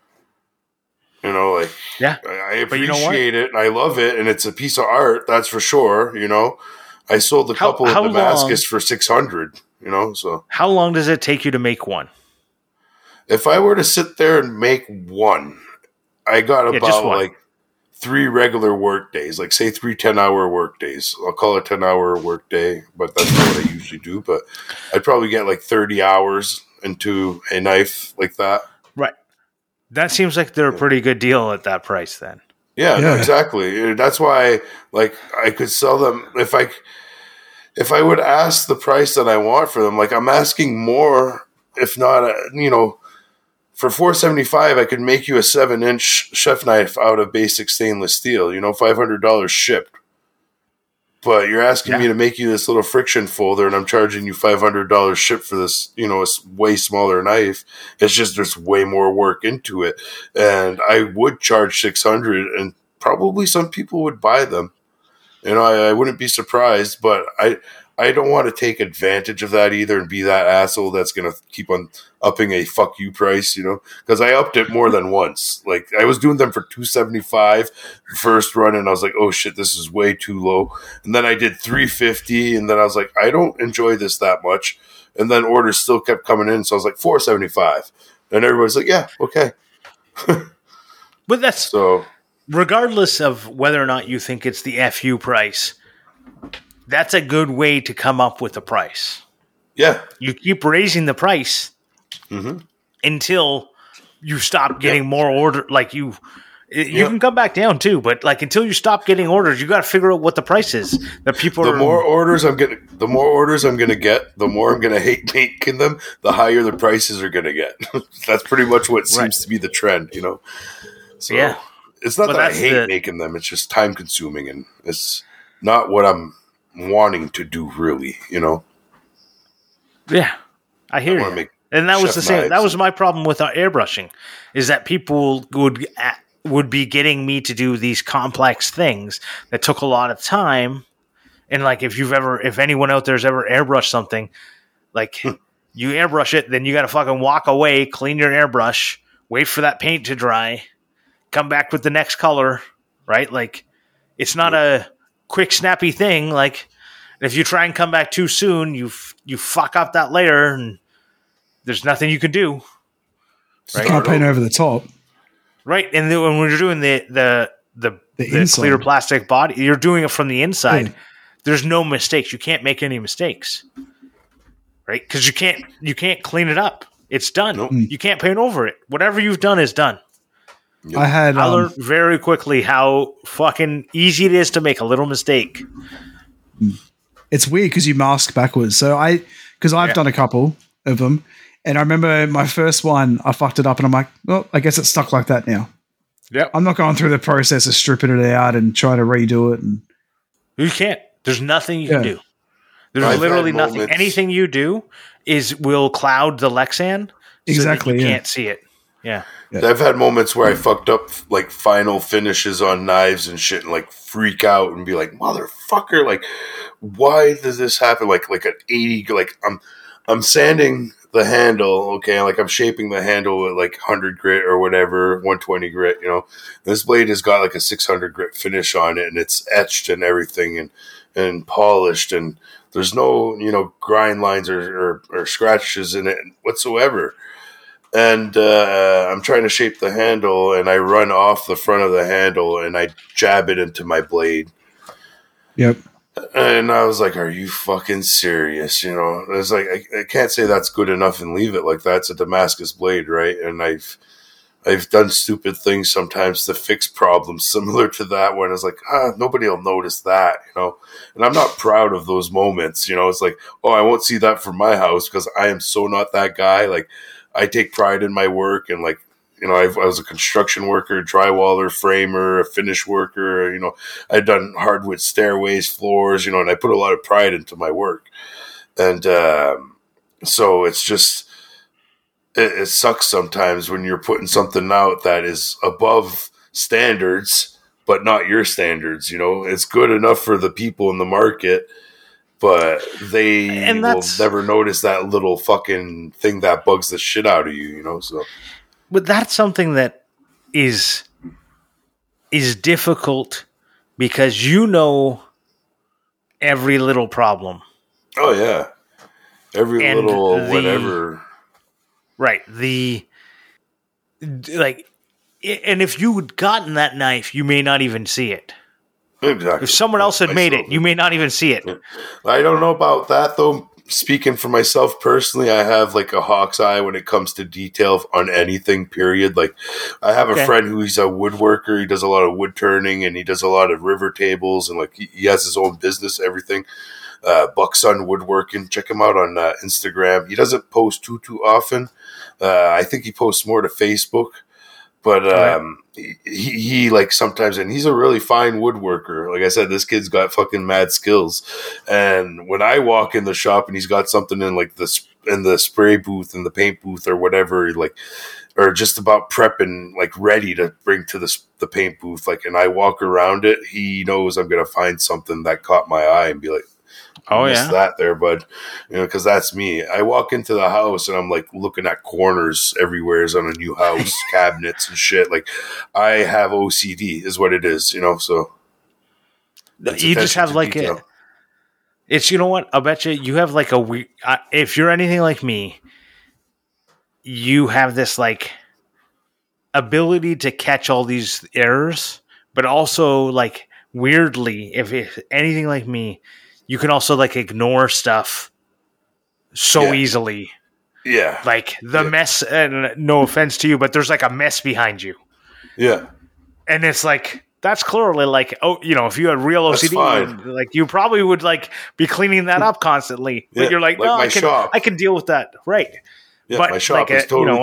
You know, like I appreciate it and I love it, and it's a piece of art, that's for sure. You know, I sold a couple of Damascus for $600. You know, so how long does it take you to make one? If I were to sit there and make one, I got about like 3 regular work days, like say 3 10-hour work days. I'll call it 10-hour work day, but that's not what I usually do. But I'd probably get like 30 hours into a knife like that. Right. That seems like they're a pretty good deal at that price then. Yeah. No, exactly. That's why like I could sell them if I would ask the price that I want for them. Like I'm asking more, if not, for $475, I could make you a 7-inch chef knife out of basic stainless steel, $500 shipped. But you're asking me to make you this little friction folder, and I'm charging you $500 shipped for this, a way smaller knife. It's just there's way more work into it. And I would charge $600, and probably some people would buy them. I wouldn't be surprised, but I don't want to take advantage of that either and be that asshole that's going to keep on upping a fuck you price, because I upped it more than once. Like I was doing them for $275 first run, and I was like, oh shit, this is way too low. And then I did $350, and then I was like, I don't enjoy this that much. And then orders still kept coming in, so I was like, $475. And everybody's like, yeah, okay. But that's so. Regardless of whether or not you think it's the FU price, that's a good way to come up with a price. Yeah. You keep raising the price until you stop getting more order. Like you can come back down too, but like until you stop getting orders, you got to figure out what the price is that people the more orders I'm going to get, the more I'm going to hate making them, the higher the prices are going to get. That's pretty much what seems to be the trend, So yeah. It's not that I hate making them. It's just time consuming, and it's not what I'm wanting to do really, Yeah, I hear you. And that was the same. That was my problem with our airbrushing, is that people would be getting me to do these complex things that took a lot of time. And like, if anyone out there's ever airbrushed something, like you airbrush it, then you got to fucking walk away, clean your airbrush, wait for that paint to dry, come back with the next color, right? Like, it's not a quick, snappy thing. Like, if you try and come back too soon, you fuck up that layer, and there's nothing you can do. Right? You can't paint over the top, right? And then when you're doing the clear plastic body, you're doing it from the inside. Yeah. There's no mistakes. You can't make any mistakes, right? Because you can't clean it up. It's done. Nope. You can't paint over it. Whatever you've done is done. Yep. I learned very quickly how fucking easy it is to make a little mistake. It's weird because you mask backwards. So I've done a couple of them, and I remember my first one, I fucked it up, and I'm like, well, I guess it's stuck like that now. Yeah, I'm not going through the process of stripping it out and trying to redo it. And you can't. There's nothing you can do. There's literally nothing. Anything you do will cloud the Lexan. Exactly. So that you can't see it. Yeah. I've had moments where I fucked up like final finishes on knives and shit, and like freak out and be like, "Motherfucker! Like, why does this happen?" Like an 80, like I'm sanding the handle, okay, like I'm shaping the handle with like 100 grit or whatever, 120 grit. You know, this blade has got like a 600 grit finish on it, and it's etched and everything, and polished, and there's no grind lines or scratches in it whatsoever. And I'm trying to shape the handle, and I run off the front of the handle, and I jab it into my blade. Yep. And I was like, "Are you fucking serious?" It's like I can't say that's good enough and leave it like that. It's a Damascus blade, right? And I've done stupid things sometimes to fix problems similar to that one. It's like, nobody will notice that, And I'm not proud of those moments, It's like, I won't see that from my house because I am so not that guy. Like, I take pride in my work, and like, I was a construction worker, drywaller, framer, a finish worker. I'd done hardwood stairways, floors, and I put a lot of pride into my work. And so it's just, it sucks sometimes when you're putting something out that is above standards, but not your standards. It's good enough for the people in the market, but they will never notice that little fucking thing that bugs the shit out of you, so. But that's something that is difficult because every little problem. Oh, yeah. Every little whatever. Right. And if you had gotten that knife, you may not even see it. Exactly. If someone else had made it, you may not even see it. I don't know about that, though. Speaking for myself personally, I have like a hawk's eye when it comes to detail on anything, period. Like, I have a friend who's a woodworker. He does a lot of wood turning, and he does a lot of river tables, and like he has his own business, everything. Bucksun Woodworking. Check him out on Instagram. He doesn't post too often. I think he posts more to Facebook. But he like sometimes, and he's a really fine woodworker. Like I said, this kid's got fucking mad skills. And when I walk in the shop and he's got something in like the spray booth and the paint booth or whatever, like, or just about prepping, like ready to bring to the paint booth, like, and I walk around it, he knows I'm gonna find something that caught my eye and be like, "Oh yeah, that there, bud," because that's me. I walk into the house and I'm like looking at corners everywhere on a new house, cabinets and shit. Like, I have OCD, is what it is, So you just have like it's what I'll bet you have like a weird. If you're anything like me, you have this like ability to catch all these errors, but also like weirdly, if anything like me, you can also like ignore stuff so easily. Yeah. Like the mess, and no offense to you, but there's like a mess behind you. Yeah. And it's like, that's clearly like, if you had real OCD, like you probably would like be cleaning that up constantly. But you're like, no, I can deal with that. Right. Yeah, but my shop like is totally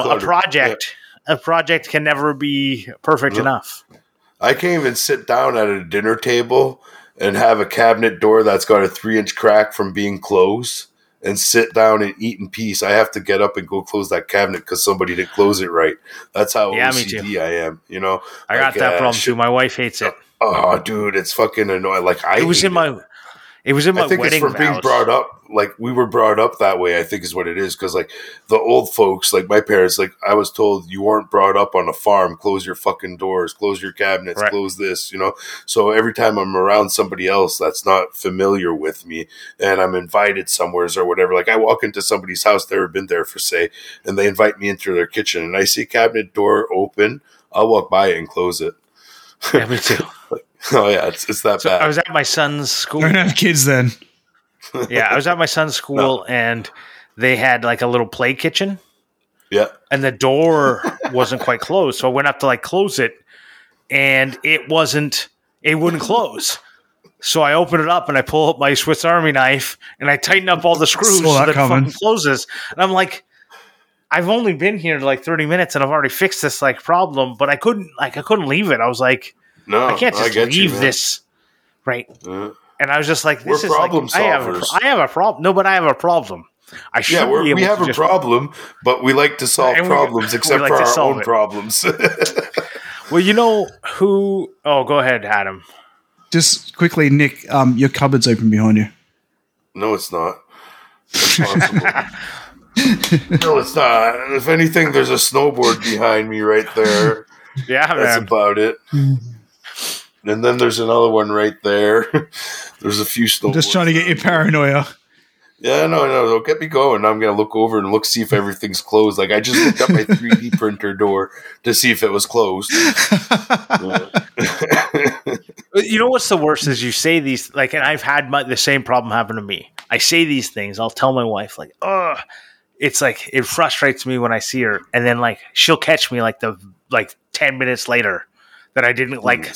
a project can never be perfect enough. I can't even sit down at a dinner table and have a cabinet door that's got a 3-inch crack from being closed and sit down and eat in peace. I have to get up and go close that cabinet because somebody didn't close it right. That's how OCD I am, I got that problem too. My wife hates it. Oh, dude, it's fucking annoying. Like, it was in my I think it's from being brought up. Like, we were brought up that way, I think is what it is. Because, like, the old folks, like my parents, like, I was told you weren't brought up on a farm. Close your fucking doors. Close your cabinets. Right. Close this, So every time I'm around somebody else that's not familiar with me and I'm invited somewheres or whatever, like I walk into somebody's house, they've never been there for say, and they invite me into their kitchen and I see cabinet door open, I'll walk by it and close it. Yeah, me too. Oh yeah, it's that bad. I was at my son's school. Don't have kids then. Yeah, I was at my son's school and they had like a little play kitchen. Yeah. And the door wasn't quite closed. So I went up to like close it and it wouldn't close. So I open it up and I pull up my Swiss Army knife and I tighten up all the screws so that it fucking closes. And I'm like, I've only been here like 30 minutes and I've already fixed this like problem, but I couldn't leave it. I was like, no, I can't just leave this. Right. And I was just like, this is like, I have a problem. No, but I have a problem. we have a problem, but we like to solve problems, except for our own problems. Well, you know who? Oh, go ahead, Adam. Just quickly, Nick, your cupboard's open behind you. No, it's not. Impossible. No, it's not. If anything, there's a snowboard behind me right there. Yeah, that's about it. And then there's another one right there. There's a few snowboards. I'm just trying to get your paranoia. Yeah, no, don't get me going. I'm going to look over and see if everything's closed. Like, I just looked at my 3D printer door to see if it was closed. You know what's the worst is you say these, like, and I've had the same problem happen to me. I say these things. I'll tell my wife, like, oh, it's like, it frustrates me when I see her. And then, like, she'll catch me, like, 10 minutes later that I didn't, like,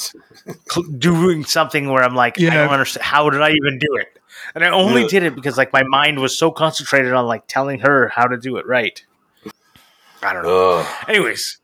doing something where I'm like, I don't understand. How did I even do it? And I only did it because, like, my mind was so concentrated on, like, telling her how to do it right. I don't know. Anyways,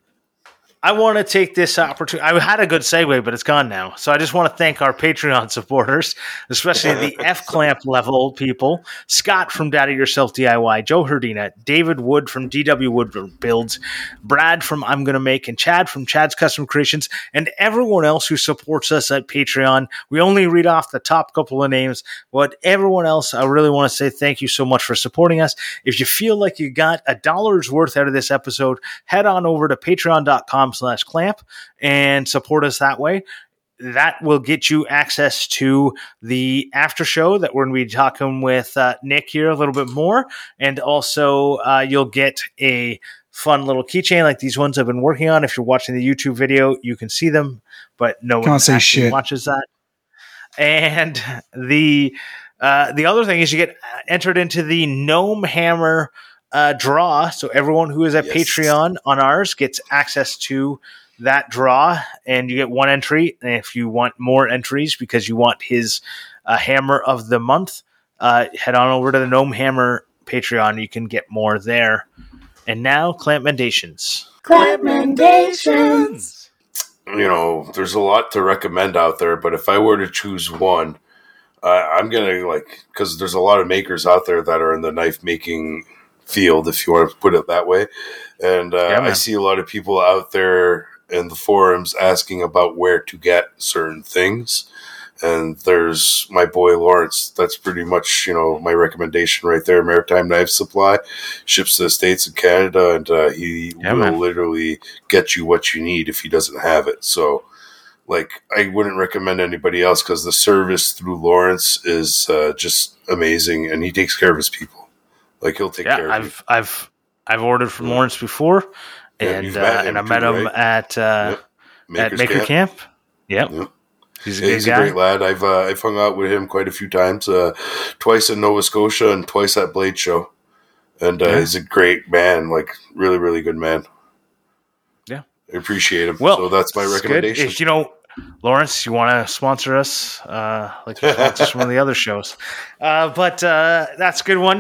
I want to take this opportunity. I had a good segue, but it's gone now. So I just want to thank our Patreon supporters, especially the F-Clamp level people. Scott from Data Yourself DIY, Joe Herdina, David Wood from DW Wood Builds, Brad from I'm Gonna Make, and Chad from Chad's Custom Creations, and everyone else who supports us at Patreon. We only read off the top couple of names, but everyone else, I really want to say thank you so much for supporting us. If you feel like you got $1's worth out of this episode, head on over to patreon.com/clamp and support us that way. That will get you access to the after show that we're going to be talking with Nick here a little bit more. And also you'll get a fun little keychain like these ones I've been working on. If you're watching the YouTube video, you can see them, but no one actually watches that. And the other thing is you get entered into the Gnome Hammer draw. So everyone who is a Patreon on ours gets access to that draw, and you get one entry. And if you want more entries because you want his hammer of the month, head on over to the Gnome Hammer Patreon. You can get more there. And now, Clampmendations. Clampmendations! You know, there's a lot to recommend out there, but if I were to choose one, I'm going to, because there's a lot of makers out there that are in the knife making field, if you want to put it that way. And I see a lot of people out there in the forums asking about where to get certain things. And there's my boy Lawrence. That's pretty much, my recommendation right there. Maritime Knife Supply ships to the States and Canada, and he will literally get you what you need if he doesn't have it. So, I wouldn't recommend anybody else because the service through Lawrence is just amazing, and he takes care of his people. He'll take care of you. I've ordered from Lawrence before, and I met him at Maker Camp. Yep. He's a great lad. I've hung out with him quite a few times, twice in Nova Scotia and twice at Blade Show. And he's a great man, really, really good man. Yeah. I appreciate him. Well, so that's my recommendation. If, Lawrence, you want to sponsor us, like you sponsor some of the other shows. But that's a good one.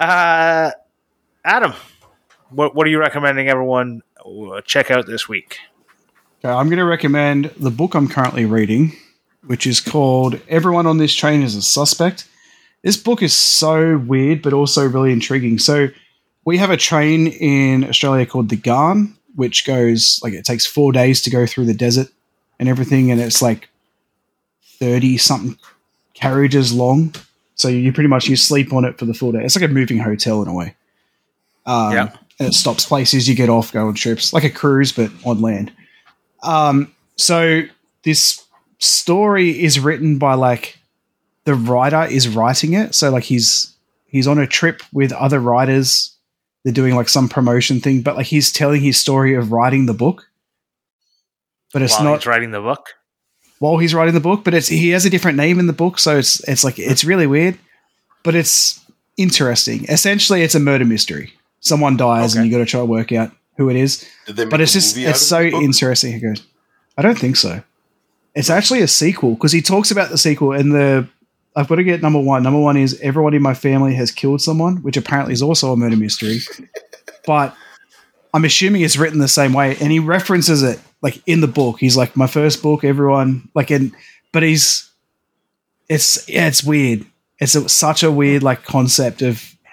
Adam, what are you recommending everyone check out this week? Okay, I'm going to recommend the book I'm currently reading, which is called Everyone on This Train is a Suspect. This book is so weird, but also really intriguing. So we have a train in Australia called the Garn, which goes, it takes 4 days to go through the desert and everything, and it's 30-something carriages long. So you pretty much, you sleep on it for the full day. It's like a moving hotel in a way. And it stops places, you get off, go on trips, like a cruise, but on land. So this story is written by the writer is writing it. So he's on a trip with other writers. They're doing some promotion thing, but he's telling his story of writing the book. But it's While he's writing the book? While he's writing the book, but he has a different name in the book. So it's really weird, but it's interesting. Essentially it's a murder mystery. Someone dies and you got to try to work out who it is. But it's so interesting. He goes, I don't think so. It's actually a sequel because he talks about the sequel and I've got to get number one. Number one is everyone in my family has killed someone, which apparently is also a murder mystery. But I'm assuming it's written the same way. And he references it in the book. He's like, my first book, everyone but it's weird. It's such a weird concept of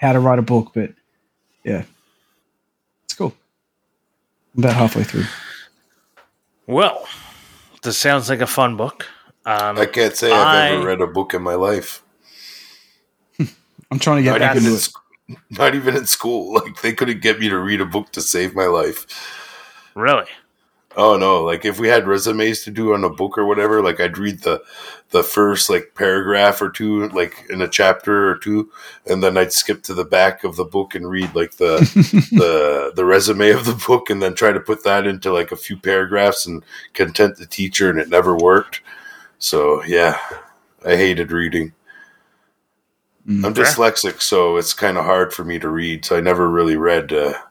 how to write a book, but yeah, it's cool. I'm about halfway through. Well, this sounds like a fun book. I can't say I've ever read a book in my life. I'm trying to get back into it. Not even in school. Like, they couldn't get me to read a book to save my life. Really? Oh, no. Like, if we had resumes to do on a book or whatever, like, I'd read the first, like, paragraph or two, like, in a chapter or two, and then I'd skip to the back of the book and read, like, the resume of the book, and then try to put that into, like, a few paragraphs and content the teacher, and it never worked. So, yeah, I hated reading. I'm dyslexic, so it's kind of hard for me to read. So I never really read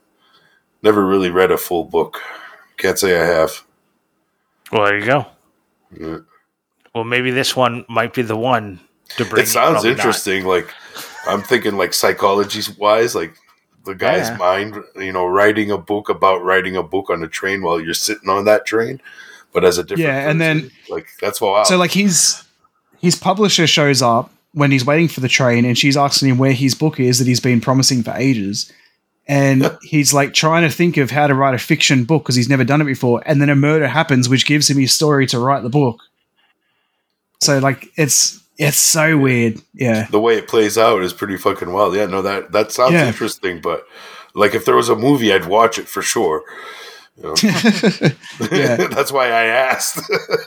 a full book. Can't say I have. Well, there you go. Yeah. Well, maybe this one might be the one to bring. It sounds interesting. Not. Like, I'm thinking, like, psychology-wise, like the guy's mind. Writing a book about writing a book on a train while you're sitting on that train, but as a different person. And then like that's wild. So, like, his publisher shows up when he's waiting for the train, and she's asking him where his book is that he's been promising for ages. And he's like trying to think of how to write a fiction book because he's never done it before. And then a murder happens, which gives him his story to write the book. So, like, it's so weird. Yeah. The way it plays out is pretty fucking wild. Yeah, no, that sounds interesting. But, like, if there was a movie, I'd watch it for sure. That's why I asked.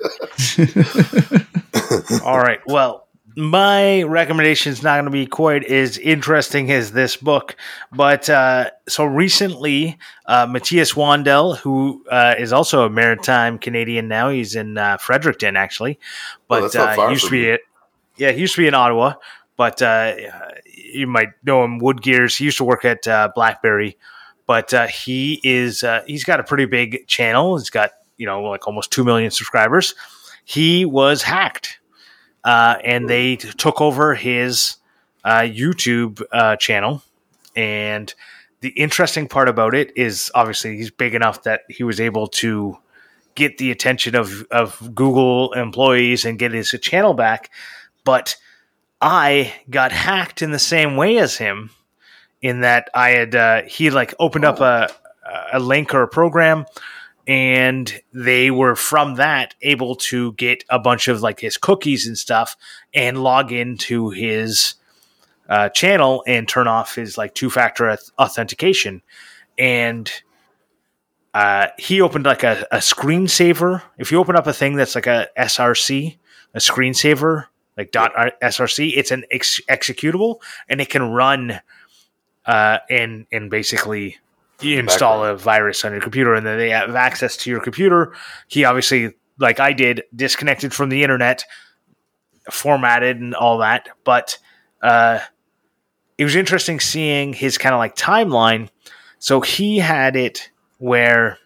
All right. Well, my recommendation is not going to be quite as interesting as this book, but so recently, Matthias Wandel, who is also a maritime Canadian now, he's in Fredericton actually, but he used to be in Ottawa, but you might know him, Wood Gears. He used to work at BlackBerry, but he's got a pretty big channel. He's got like almost 2 million subscribers. He was hacked. And they took over his YouTube channel. And the interesting part about it is obviously he's big enough that he was able to get the attention of Google employees and get his channel back. But I got hacked in the same way as him in that I had he like opened up a link or a program, and they were from that able to get a bunch of like his cookies and stuff and log into his channel and turn off his like two-factor authentication. And he opened like a screensaver. If you open up a thing that's like a SRC, a screensaver, like .src, it's an executable, and it can run and basically you install a virus on your computer, and then they have access to your computer. He obviously, like I did, disconnected from the internet, formatted and all that. But it was interesting seeing his kind of like timeline. So he had it where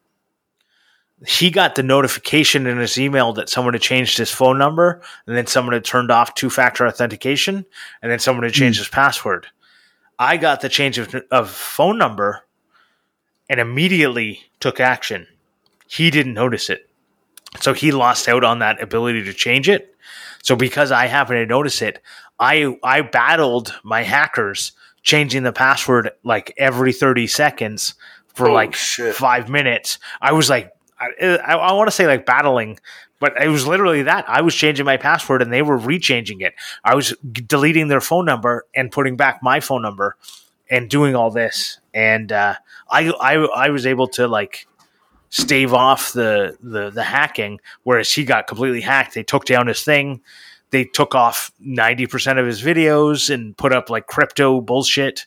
he got the notification in his email that someone had changed his phone number, and then someone had turned off two-factor authentication, and then someone had changed his password. I got the change of phone number and immediately took action. He didn't notice it. So he lost out on that ability to change it. So because I happened to notice it, I battled my hackers changing the password like every 30 seconds for 5 minutes. I was like, I want to say like battling, but it was literally that. I was changing my password and they were rechanging it. I was deleting their phone number and putting back my phone number and doing all this. And I was able to like stave off the hacking, whereas he got completely hacked. They took down his thing. They took off 90% of his videos and put up like crypto bullshit.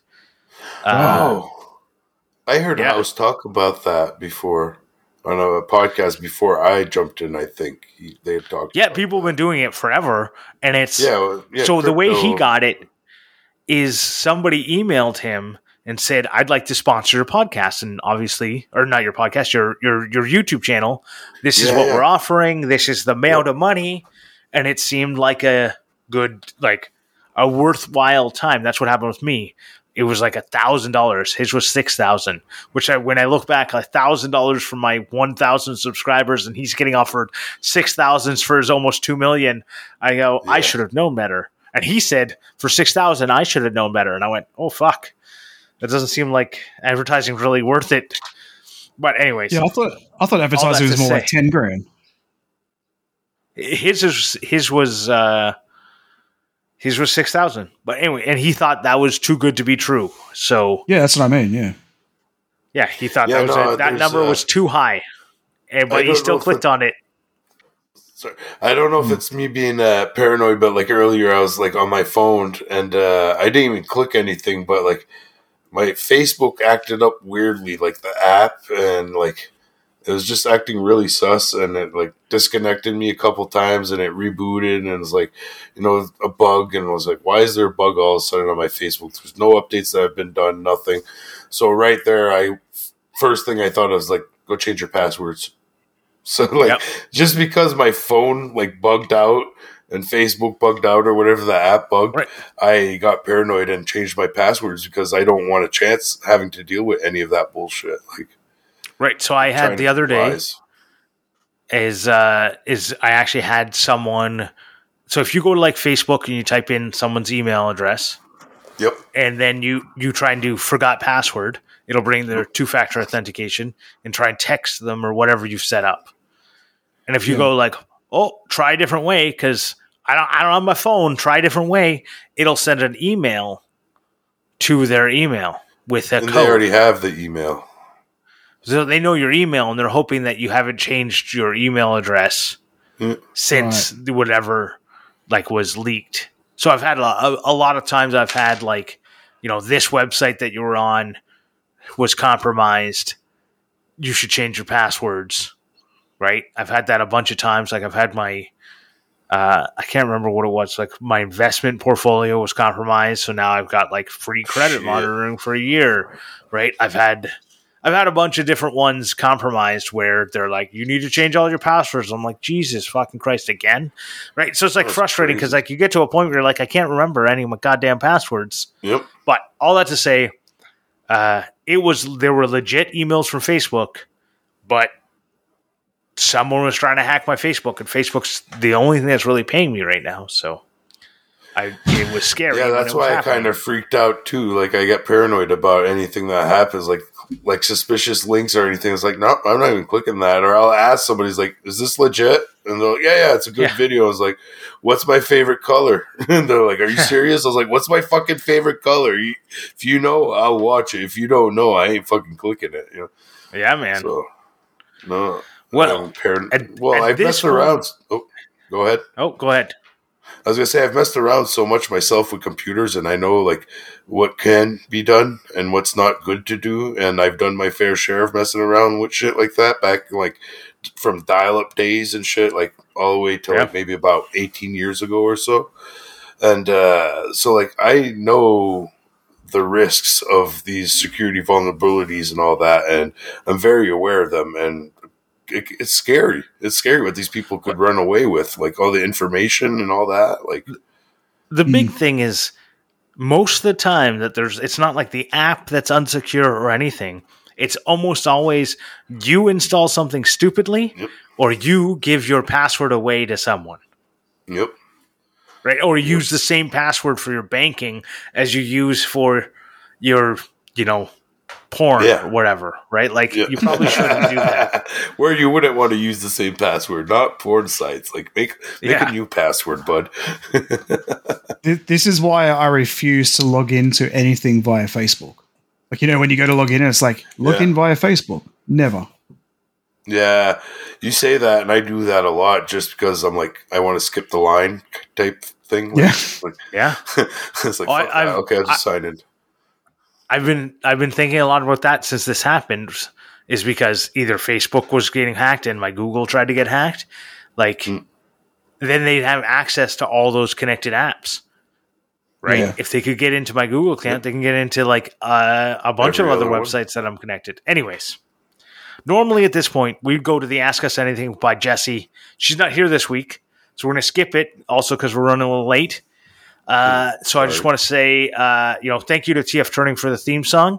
I heard House talk about that before on a podcast before I jumped in. I think they had talked. Yeah, people have been doing it forever, and it's so crypto. The way he got it is somebody emailed him and said, "I'd like to sponsor your podcast," and obviously, or not your podcast, your YouTube channel. This is what we're offering. This is the amount of money, and it seemed like a good, like a worthwhile time. That's what happened with me. It was like $1,000. His was $6,000, which when I look back, $1,000 from my 1,000 subscribers, and he's getting offered $6,000 for his almost 2 million. I go, I should have known better. And he said, for 6,000, I should have known better. And I went, oh, fuck. That doesn't seem like advertising really worth it. But anyways. Yeah, I thought advertising was more like 10 grand. His was 6,000. But anyway, and he thought that was too good to be true. So yeah, that's what I mean. Yeah. Yeah, he thought that number was too high. But he still clicked on it. Sorry. I don't know if it's me being paranoid, but like earlier I was like on my phone and I didn't even click anything, but like my Facebook acted up weirdly, like the app, and like it was just acting really sus, and it like disconnected me a couple times and it rebooted, and it was like, a bug, and I was like, why is there a bug all of a sudden on my Facebook? There's no updates that have been done, nothing. So right there, first thing I thought was like, go change your passwords. So like, just because my phone like bugged out and Facebook bugged out or whatever the app bugged, right, I got paranoid and changed my passwords because I don't want a chance having to deal with any of that bullshit. Like, right. So I had the other day is I actually had someone. So if you go to like Facebook and you type in someone's email address, yep, and then you try and do forgot password, it'll bring their 2-factor authentication and try and text them or whatever you've set up. And if you go like, oh, try a different way because I don't have my phone, try a different way, it'll send an email to their email with a code. They already have the email. So they know your email, and they're hoping that you haven't changed your email address since whatever like was leaked. So I've had a lot of times I've had like, this website that you were on was compromised. You should change your passwords. Right? I've had that a bunch of times. Like I've had my, I can't remember what it was. Like my investment portfolio was compromised. So now I've got like free credit monitoring for a year. Right? I've had a bunch of different ones compromised where they're like, you need to change all your passwords. I'm like, Jesus fucking Christ again. Right. So it's like frustrating because like you get to a point where you're like, I can't remember any of my goddamn passwords. Yep. But all that to say, there were legit emails from Facebook, but someone was trying to hack my Facebook, and Facebook's the only thing that's really paying me right now. So it was scary. Yeah, that's why I kind of freaked out too. Like I get paranoid about anything that happens, like suspicious links or anything. It's like, no, I'm not even clicking that. Or I'll ask somebody's like, is this legit? And they're like, yeah, it's a good video. I was like, what's my favorite color? And they're like, are you serious? I was like, what's my fucking favorite color? If you know, I'll watch it. If you don't know, I ain't fucking clicking it. Yeah, man. So, no. Well, I've messed around. Oh, go ahead. Oh, go ahead. I was going to say, I've messed around so much myself with computers, and I know like what can be done and what's not good to do. And I've done my fair share of messing around with shit like that back like from dial-up days and shit, like all the way to like maybe about 18 years ago or so. And so like I know the risks of these security vulnerabilities and all that, and I'm very aware of them. And it's scary. It's scary what these people could run away with, like all the information and all that. Like the big thing is most of the time that it's not like the app that's unsecure or anything. It's almost always you install something stupidly or you give your password away to someone. Yep. Right. Or use the same password for your banking as you use for your, porn or whatever, right? Like you probably shouldn't do that. Where you wouldn't want to use the same password, not porn sites. Like make a new password, bud. This is why I refuse to log into anything via Facebook. Like, when you go to log in, it's like, log in via Facebook. Never. Yeah, you say that, and I do that a lot just because I'm like, I want to skip the line type thing. Like, it's like, okay, I'll just sign in. I've been thinking a lot about that since this happened, is because either Facebook was getting hacked and my Google tried to get hacked. Like, then they'd have access to all those connected apps, right? Yeah. If they could get into my Google account, they can get into like a bunch of other websites that I'm connected. Anyways, normally at this point, we'd go to the Ask Us Anything by Jessie. She's not here this week, so we're going to skip it, also because we're running a little late. So I just want to say, thank you to TF Turning for the theme song.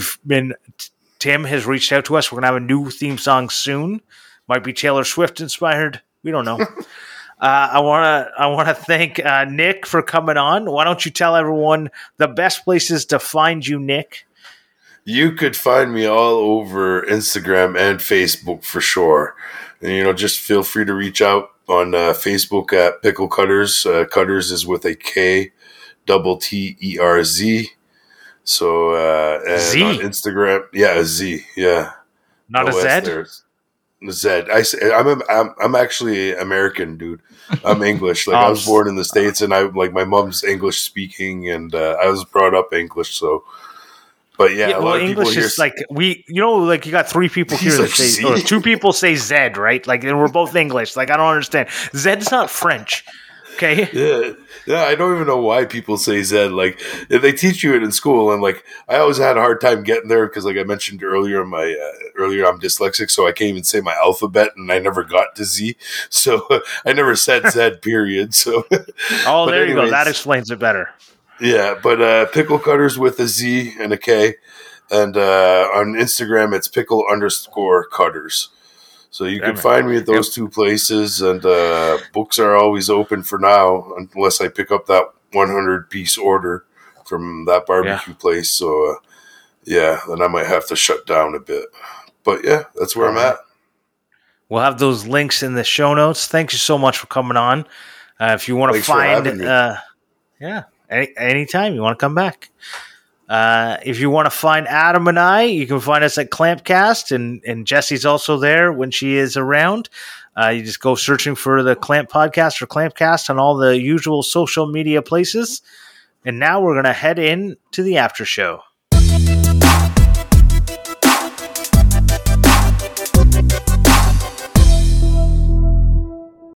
Tim has reached out to us. We're going to have a new theme song soon. Might be Taylor Swift inspired. We don't know. I want to thank Nick for coming on. Why don't you tell everyone the best places to find you, Nick? You could find me all over Instagram and Facebook for sure. And, just feel free to reach out on Facebook at Pickle Cutters. Cutters is with a K, double T-E-R-Z. So, and Z. on Instagram, a Z, yeah. Not no a Z? Z. I'm actually American, dude. I'm English. Like I was born in the States, and my mom's English speaking, and I was brought up English, so. But yeah, a lot of English people is like you got 3 people here that say, or 2 people say Z, right? Like, and we're both English. Like, I don't understand. Z's not French. Okay. Yeah. I don't even know why people say Z. Like, they teach you it in school, and like I always had a hard time getting there because, like I mentioned earlier, I'm dyslexic, so I can't even say my alphabet, and I never got to Z. So I never said Z. Period. So. There you go. That explains it better. Yeah, but Pickle Cutters with a Z and a K, and on Instagram it's pickle_cutters. So you can find me at those 2 places, and books are always open for now, unless I pick up that 100-piece order from that barbecue place. So then I might have to shut down a bit. But yeah, that's where I'm at. We'll have those links in the show notes. Thank you so much for coming on. If you want to find, anytime you want to come back. If you want to find Adam and I, you can find us at Clampcast, and Jesse's also there when she is around. You just go searching for the Clamp Podcast or Clampcast on all the usual social media places. And now we're going to head in to the after show.